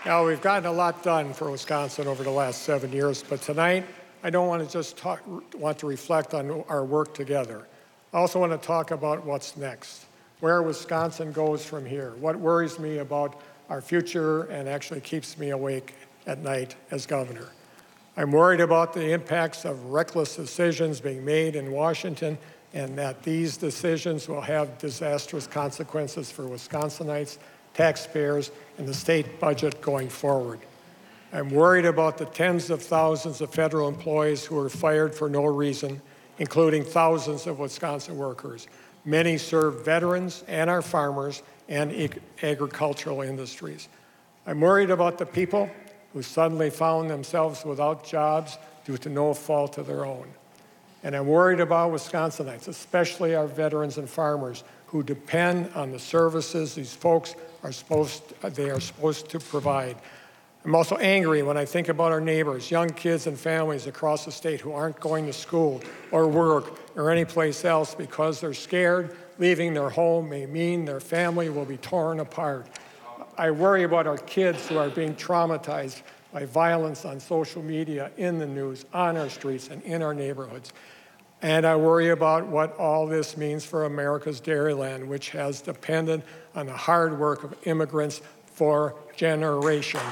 Now, we've gotten a lot done for Wisconsin over the last seven years, but tonight I don't want to just talk, want to reflect on our work together. I also want to talk about what's next, where Wisconsin goes from here, what worries me about our future and actually keeps me awake at night as governor. I'm worried about the impacts of reckless decisions being made in Washington and that these decisions will have disastrous consequences for Wisconsinites, taxpayers, and the state budget going forward. I'm worried about the tens of thousands of federal employees who are fired for no reason, including thousands of Wisconsin workers. Many serve veterans and our farmers and ag- agricultural industries. I'm worried about the people who suddenly found themselves without jobs due to no fault of their own. And I'm worried about Wisconsinites, especially our veterans and farmers, who depend on the services these folks are supposed, they are supposed to provide. I'm also angry when I think about our neighbors, young kids and families across the state who aren't going to school or work or anyplace else because they're scared leaving their home may mean their family will be torn apart. I worry about our kids who are being traumatized by violence on social media, in the news, on our streets, and in our neighborhoods. And I worry about what all this means for America's dairyland, which has depended on the hard work of immigrants for generations.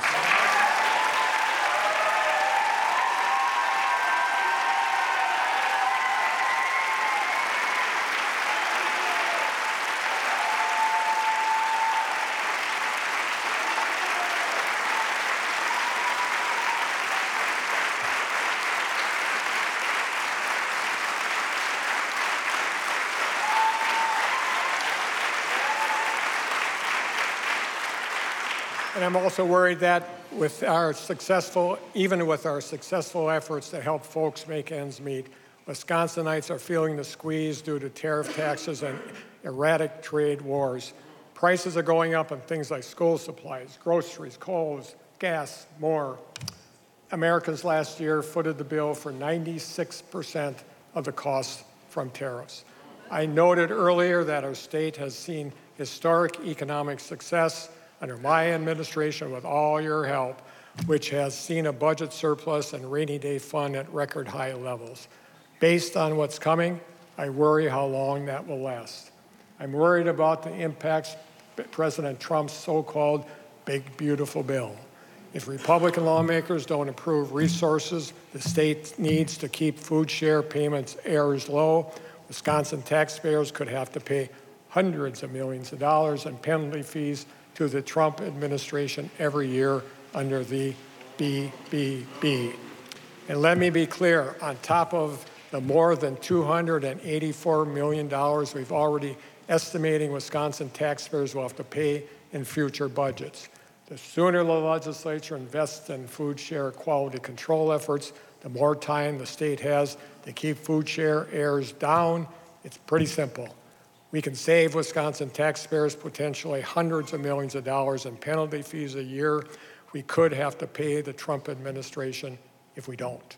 And I'm also worried that with our successful, even with our successful efforts to help folks make ends meet, Wisconsinites are feeling the squeeze due to tariff taxes and erratic trade wars. Prices are going up on things like school supplies, groceries, clothes, gas, more. Americans last year footed the bill for ninety-six percent of the costs from tariffs. I noted earlier that our state has seen historic economic success under my administration with all your help, which has seen a budget surplus and rainy day fund at record high levels. Based on what's coming, I worry how long that will last. I'm worried about the impacts of President Trump's so-called big, beautiful bill. If Republican lawmakers don't improve resources the state needs to keep food share payments errors low, Wisconsin taxpayers could have to pay hundreds of millions of dollars in penalty fees to the Trump administration every year under the B B B. And let me be clear, on top of the more than two hundred eighty-four million dollars we've already estimating Wisconsin taxpayers will have to pay in future budgets. The sooner the legislature invests in food share quality control efforts, the more time the state has to keep food share errors down. It's pretty simple. We can save Wisconsin taxpayers potentially hundreds of millions of dollars in penalty fees a year. We could have to pay the Trump administration if we don't.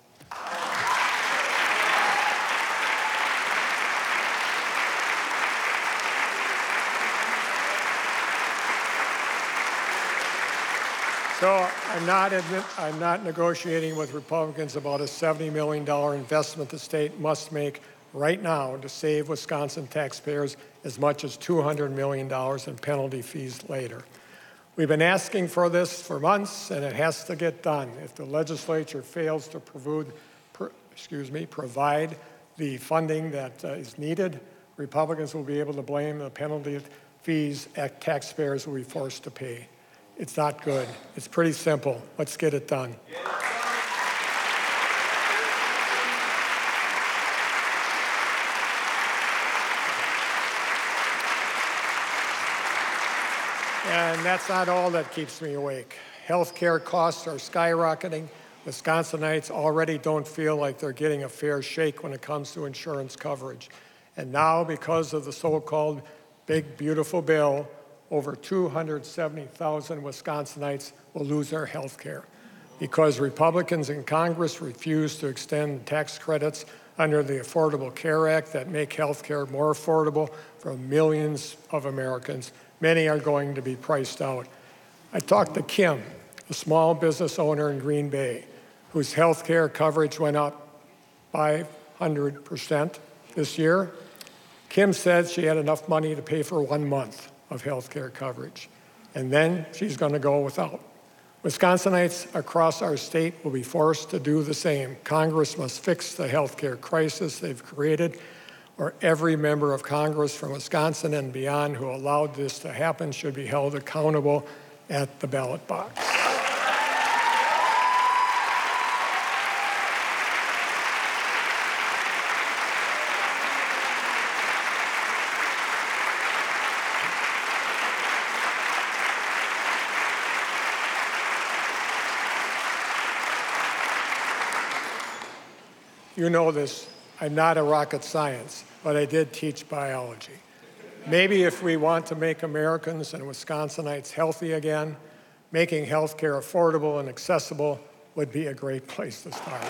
So I'm not, admit, I'm not negotiating with Republicans about a seventy million dollars investment the state must make right now to save Wisconsin taxpayers as much as two hundred million dollars in penalty fees later. We've been asking for this for months, and it has to get done. If the legislature fails to provide, per, excuse me, provide the funding that uh, is needed, Republicans will be able to blame the penalty fees that taxpayers will be forced to pay. It's not good. It's pretty simple. Let's get it done. And that's not all that keeps me awake. Healthcare costs are skyrocketing. Wisconsinites already don't feel like they're getting a fair shake when it comes to insurance coverage. And now, because of the so-called big, beautiful bill, over two hundred seventy thousand Wisconsinites will lose their health care because Republicans in Congress refuse to extend tax credits under the Affordable Care Act that make health care more affordable for millions of Americans. Many are going to be priced out. I talked to Kim, a small business owner in Green Bay, whose health care coverage went up five hundred percent this year. Kim said she had enough money to pay for one month of health care coverage, and then she's going to go without. Wisconsinites across our state will be forced to do the same. Congress must fix the health care crisis they've created, or every member of Congress from Wisconsin and beyond who allowed this to happen should be held accountable at the ballot box. You know this, I'm not a rocket science, but I did teach biology. Maybe if we want to make Americans and Wisconsinites healthy again, making health care affordable and accessible would be a great place to start.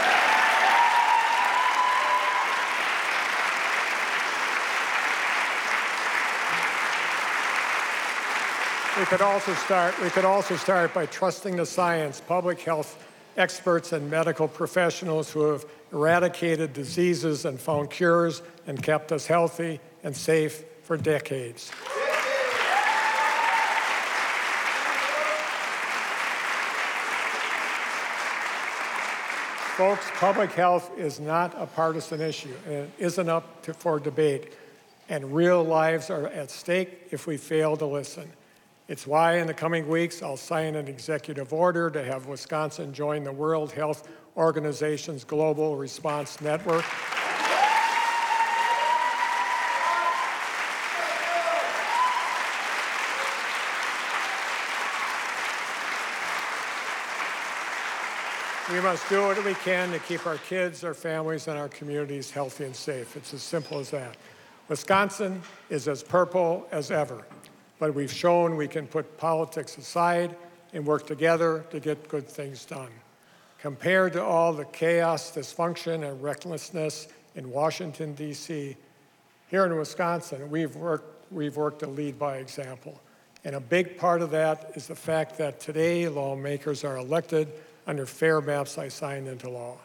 We could also start, we could also start by trusting the science, public health experts and medical professionals who have eradicated diseases and found cures and kept us healthy and safe for decades. Folks, public health is not a partisan issue, and it isn't up to, for debate, and real lives are at stake if we fail to listen. It's why in the coming weeks I'll sign an executive order to have Wisconsin join the World Health Organization's Global Response Network. We must do what we can to keep our kids, our families, and our communities healthy and safe. It's as simple as that. Wisconsin is as purple as ever, but we've shown we can put politics aside and work together to get good things done. Compared to all the chaos, dysfunction, and recklessness in Washington, D C, here in Wisconsin, we've worked, we've worked to lead by example. And a big part of that is the fact that today lawmakers are elected under fair maps I signed into law.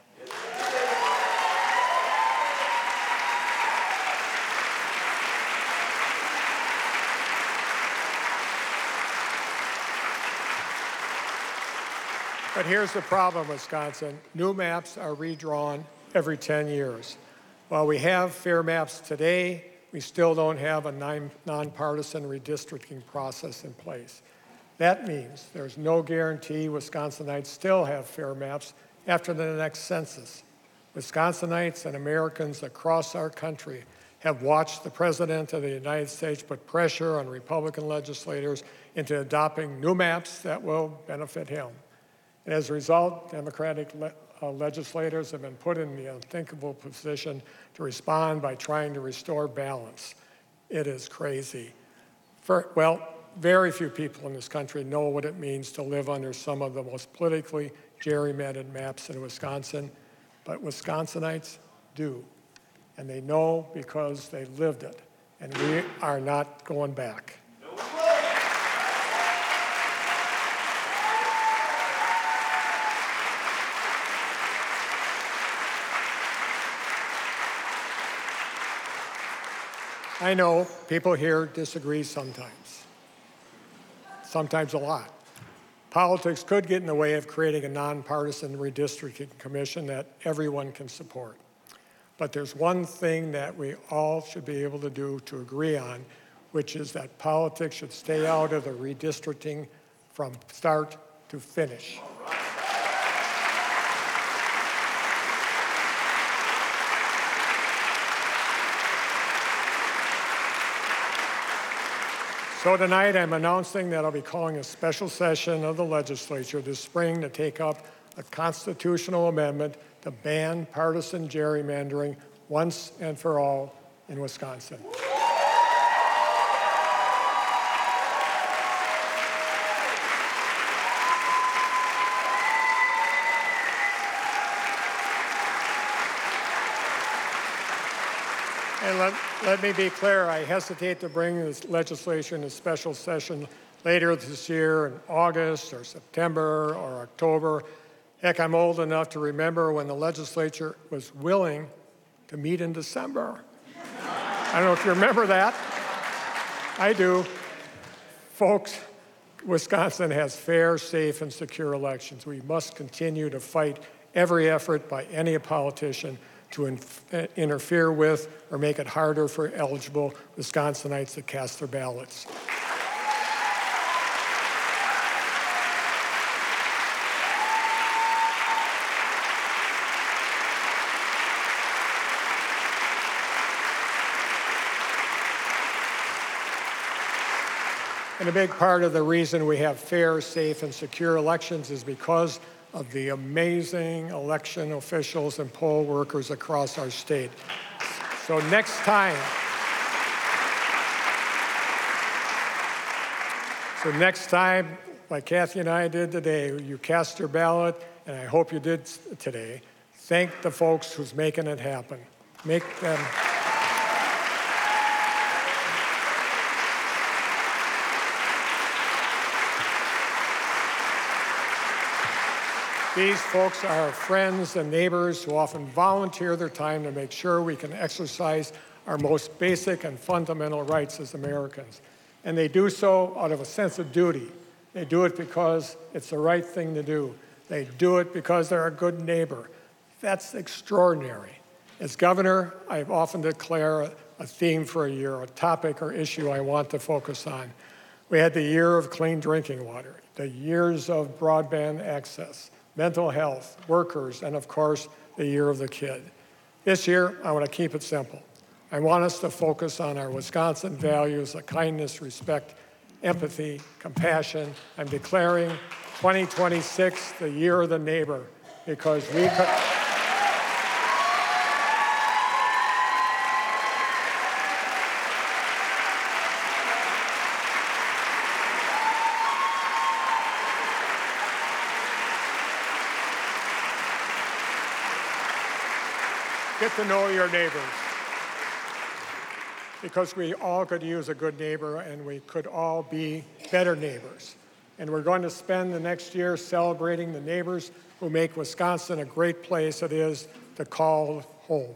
But here's the problem, Wisconsin. New maps are redrawn every ten years. While we have fair maps today, we still don't have a nonpartisan redistricting process in place. That means there's no guarantee Wisconsinites still have fair maps after the next census. Wisconsinites and Americans across our country have watched the President of the United States put pressure on Republican legislators into adopting new maps that will benefit him. And as a result, Democratic le uh, legislators have been put in the unthinkable position to respond by trying to restore balance. It is crazy. For, well, very few people in this country know what it means to live under some of the most politically gerrymandered maps in Wisconsin, but Wisconsinites do. And they know because they lived it, and we are not going back. I know people here disagree sometimes, sometimes a lot. Politics could get in the way of creating a nonpartisan redistricting commission that everyone can support. But there's one thing that we all should be able to do to agree on, which is that politics should stay out of the redistricting from start to finish. So tonight I'm announcing that I'll be calling a special session of the legislature this spring to take up a constitutional amendment to ban partisan gerrymandering once and for all in Wisconsin. And let, let me be clear, I hesitate to bring this legislation to special session later this year in August or September or October. Heck, I'm old enough to remember when the legislature was willing to meet in December. I don't know if you remember that. I do. Folks, Wisconsin has fair, safe, and secure elections. We must continue to fight every effort by any politician to inf- interfere with or make it harder for eligible Wisconsinites to cast their ballots. And a big part of the reason we have fair, safe, and secure elections is because of the amazing election officials and poll workers across our state. So next time, so next time, like Kathy and I did today, you cast your ballot, and I hope you did today, thank the folks who's making it happen. Make them. These folks are friends and neighbors who often volunteer their time to make sure we can exercise our most basic and fundamental rights as Americans. And they do so out of a sense of duty. They do it because it's the right thing to do. They do it because they're a good neighbor. That's extraordinary. As governor, I've often declared a theme for a year, a topic or issue I want to focus on. We had the year of clean drinking water, the years of broadband access, mental health, workers, and of course, the year of the kid. This year, I want to keep it simple. I want us to focus on our Wisconsin values of kindness, respect, empathy, compassion. I'm declaring twenty twenty-six the year of the neighbor because we could. Get to know your neighbors, because we all could use a good neighbor and we could all be better neighbors. And we're going to spend the next year celebrating the neighbors who make Wisconsin a great place it is to call home.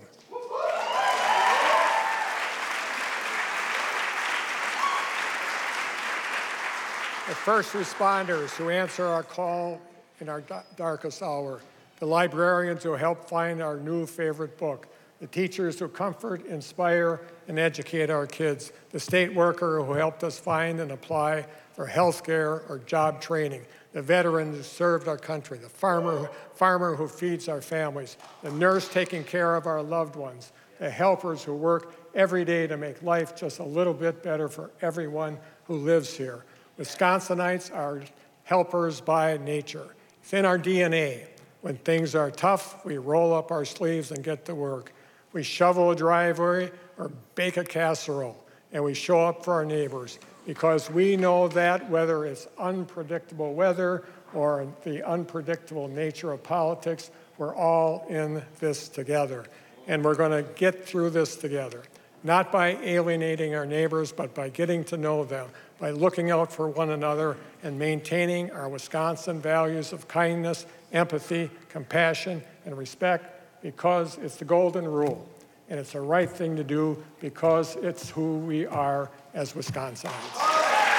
The first responders who answer our call in our darkest hour, the librarians who help find our new favorite book, the teachers who comfort, inspire, and educate our kids, the state worker who helped us find and apply for health care or job training, the veteran who served our country, the farmer, farmer who feeds our families, the nurse taking care of our loved ones, the helpers who work every day to make life just a little bit better for everyone who lives here. Wisconsinites are helpers by nature. It's in our D N A. When things are tough, we roll up our sleeves and get to work. We shovel a driveway or bake a casserole, and we show up for our neighbors because we know that whether it's unpredictable weather or the unpredictable nature of politics, we're all in this together. And we're going to get through this together, not by alienating our neighbors, but by getting to know them, by looking out for one another and maintaining our Wisconsin values of kindness, empathy, compassion, and respect, because it's the golden rule, and it's the right thing to do because it's who we are as Wisconsinites.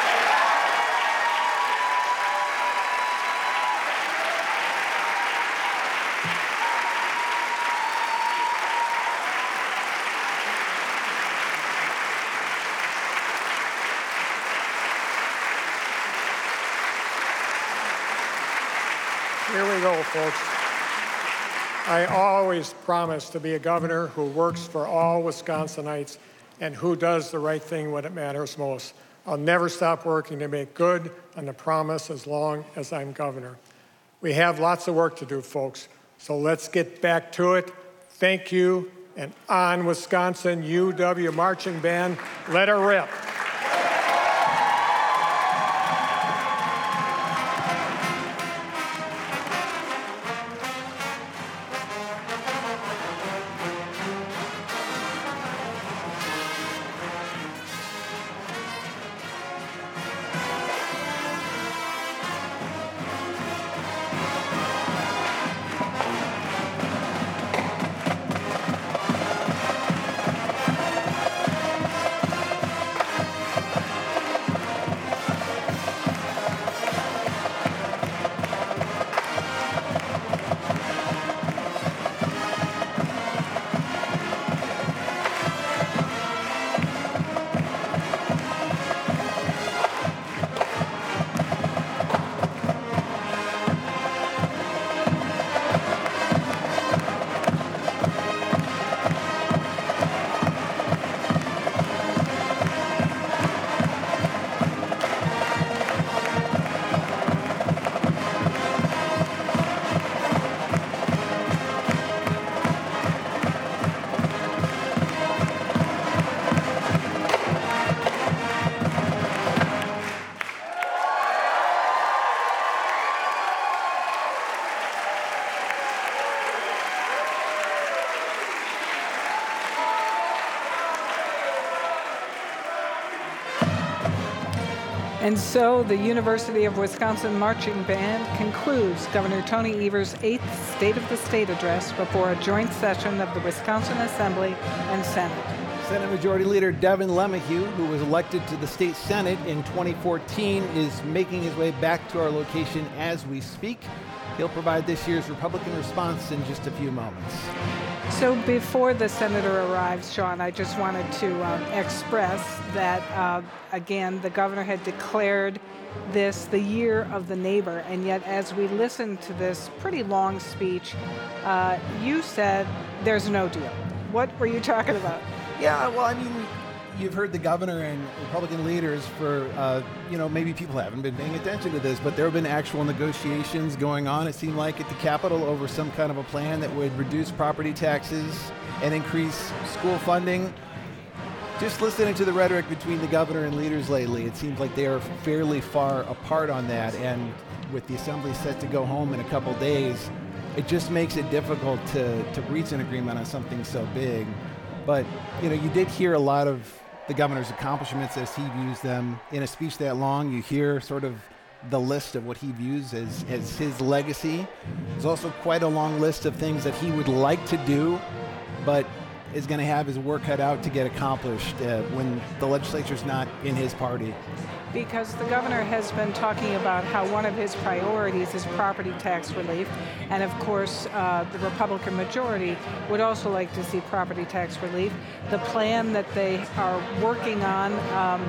Here we go, folks. I always promise to be a governor who works for all Wisconsinites and who does the right thing when it matters most. I'll never stop working to make good on the promise as long as I'm governor. We have lots of work to do, folks, so let's get back to it. Thank you, and on Wisconsin U W Marching Band, let her rip. And so the University of Wisconsin Marching Band concludes Governor Tony Evers' eighth State of the State address before a joint session of the Wisconsin Assembly and Senate. Senate Majority Leader Devin LeMahieu, who was elected to the state Senate in twenty fourteen, is making his way back to our location as we speak. He'll provide this year's Republican response in just a few moments. So before the senator arrives, Sean, I just wanted to um, express that, uh, again, the governor had declared this the year of the neighbor, and yet as we listened to this pretty long speech, uh, you said there's no deal. What were you talking about? Yeah, well, I mean, you've heard the governor and Republican leaders for, uh, you know, maybe people haven't been paying attention to this, but there have been actual negotiations going on, it seemed like, at the Capitol over some kind of a plan that would reduce property taxes and increase school funding. Just listening to the rhetoric between the governor and leaders lately, it seems like they are fairly far apart on that, and with the assembly set to go home in a couple days, it just makes it difficult to, to reach an agreement on something so big. But, you know, you did hear a lot of the governor's accomplishments as he views them. In a speech that long, you hear sort of the list of what he views as, as his legacy. There's also quite a long list of things that he would like to do, but is going to have his work cut out to get accomplished uh, when the legislature's not in his party. Because the governor has been talking about how one of his priorities is property tax relief, and of course uh, the Republican majority would also like to see property tax relief. The plan that they are working on um,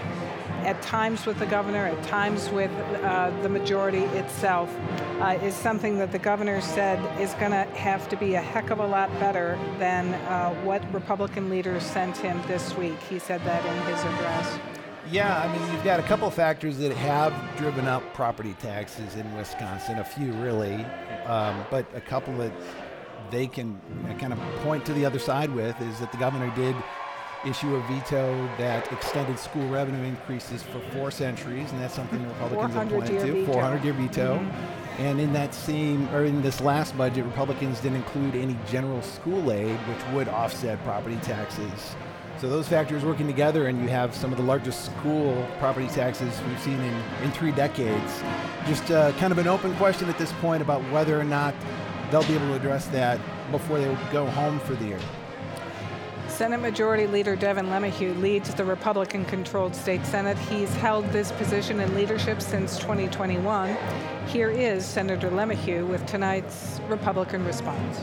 at times with the governor, at times with uh, the majority itself, uh, is something that the governor said is going to have to be a heck of a lot better than uh, what Republican leaders sent him this week. He said that in his address. Yeah, I mean, you've got a couple factors that have driven up property taxes in Wisconsin, a few really, um, but a couple that they can kind of point to the other side with is that the governor did issue a veto that extended school revenue increases for four centuries, and that's something the Republicans have pointed to, four hundred year veto. Mm-hmm. And in that same, or in this last budget, Republicans didn't include any general school aid, which would offset property taxes. So those factors working together, and you have some of the largest school property taxes we've seen in, in three decades. Just uh, kind of an open question at this point about whether or not they'll be able to address that before they go home for the year. Senate Majority Leader Devin LeMahieu leads the Republican-controlled state Senate. He's held this position in leadership since twenty twenty-one. Here is Senator LeMahieu with tonight's Republican response.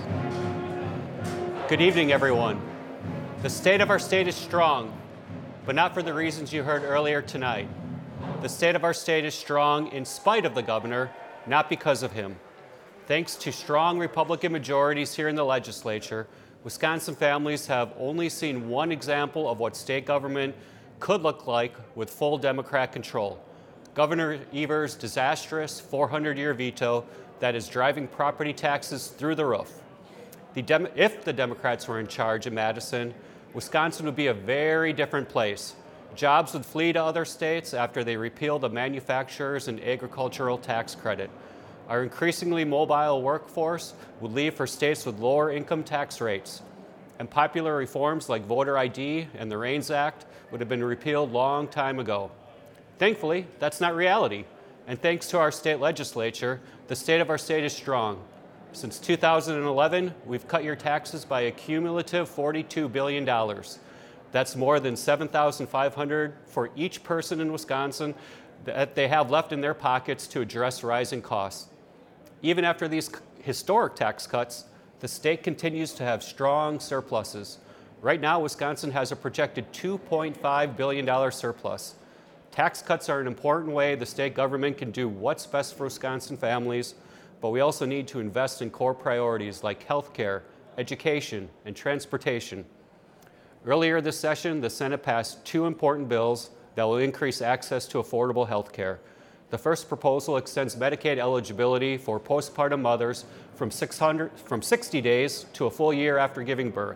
Good evening, everyone. The state of our state is strong, but not for the reasons you heard earlier tonight. The state of our state is strong in spite of the governor, not because of him. Thanks to strong Republican majorities here in the legislature, Wisconsin families have only seen one example of what state government could look like with full Democrat control. Governor Evers' disastrous four hundred year veto that is driving property taxes through the roof. The Dem- if the Democrats were in charge in Madison, Wisconsin would be a very different place. Jobs would flee to other states after they repeal the manufacturers and agricultural tax credit. Our increasingly mobile workforce would leave for states with lower income tax rates. And popular reforms like voter I D and the REINS Act would have been repealed long time ago. Thankfully, that's not reality. And thanks to our state legislature, the state of our state is strong. Since two thousand eleven, we've cut your taxes by a cumulative forty-two billion dollars. That's more than seven thousand five hundred dollars for each person in Wisconsin that they have left in their pockets to address rising costs. Even after these historic tax cuts, the state continues to have strong surpluses. Right now, Wisconsin has a projected two point five billion dollars surplus. Tax cuts are an important way the state government can do what's best for Wisconsin families, but we also need to invest in core priorities like healthcare, education, and transportation. Earlier this session, the Senate passed two important bills that will increase access to affordable healthcare. The first proposal extends Medicaid eligibility for postpartum mothers from six hundred, from sixty days to a full year after giving birth.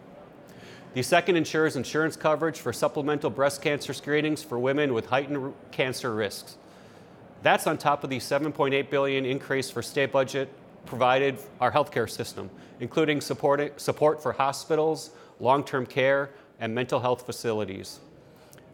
The second ensures insurance coverage for supplemental breast cancer screenings for women with heightened cancer risks. That's on top of the seven point eight billion dollars increase for state budget provided our healthcare system, including support, support for hospitals, long-term care, and mental health facilities.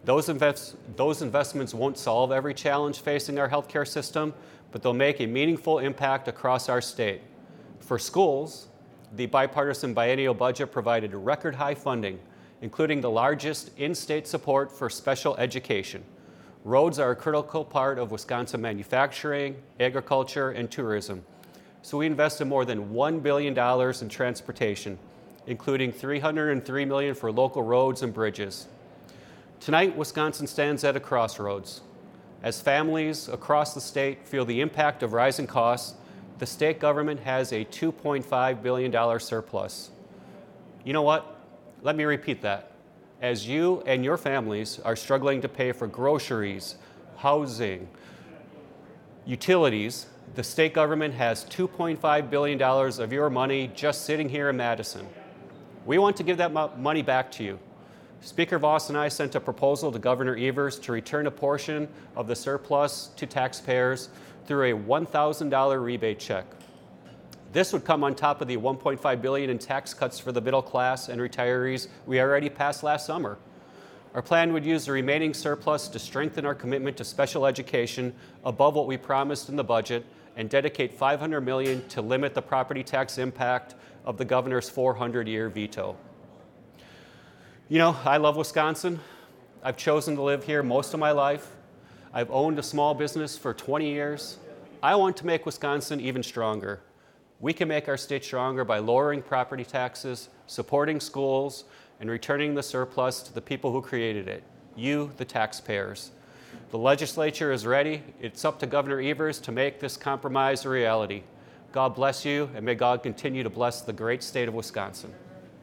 Those, invest, those investments won't solve every challenge facing our healthcare system, but they'll make a meaningful impact across our state. For schools, the bipartisan biennial budget provided record high funding, including the largest in-state support for special education. Roads are a critical part of Wisconsin manufacturing, agriculture, and tourism. So we invested more than one billion dollars in transportation, including three hundred three million dollars for local roads and bridges. Tonight, Wisconsin stands at a crossroads. As families across the state feel the impact of rising costs, the state government has a two point five billion dollars surplus. You know what? Let me repeat that. As you and your families are struggling to pay for groceries, housing, utilities, the state government has two point five billion dollars of your money just sitting here in Madison. We want to give that mo- money back to you. Speaker Voss and I sent a proposal to Governor Evers to return a portion of the surplus to taxpayers through a one thousand dollars rebate check. This would come on top of the one point five billion dollars in tax cuts for the middle class and retirees we already passed last summer. Our plan would use the remaining surplus to strengthen our commitment to special education above what we promised in the budget and dedicate five hundred million dollars to limit the property tax impact of the governor's four hundred year veto. You know, I love Wisconsin. I've chosen to live here most of my life. I've owned a small business for twenty years. I want to make Wisconsin even stronger. We can make our state stronger by lowering property taxes, supporting schools, and returning the surplus to the people who created it, you, the taxpayers. The legislature is ready. It's up to Governor Evers to make this compromise a reality. God bless you, and may God continue to bless the great state of Wisconsin.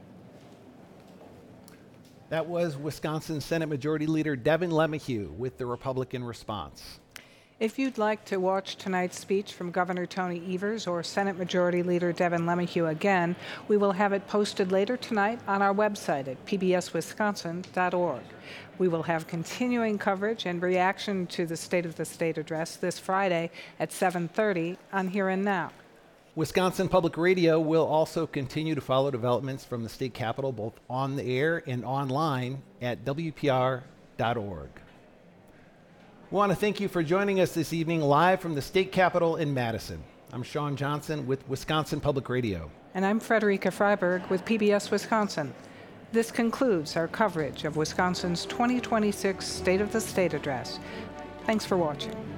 That was Wisconsin Senate Majority Leader Devin LeMahieu with the Republican response. If you'd like to watch tonight's speech from Governor Tony Evers or Senate Majority Leader Devin LeMahieu again, we will have it posted later tonight on our website at p b s wisconsin dot org. We will have continuing coverage and reaction to the State of the State address this Friday at seven thirty on Here and Now. Wisconsin Public Radio will also continue to follow developments from the state capitol, both on the air and online at w p r dot org. We want to thank you for joining us this evening live from the state capitol in Madison. I'm Sean Johnson with Wisconsin Public Radio. And I'm Frederica Freiberg with P B S Wisconsin. This concludes our coverage of Wisconsin's twenty twenty-six State of the State address. Thanks for watching.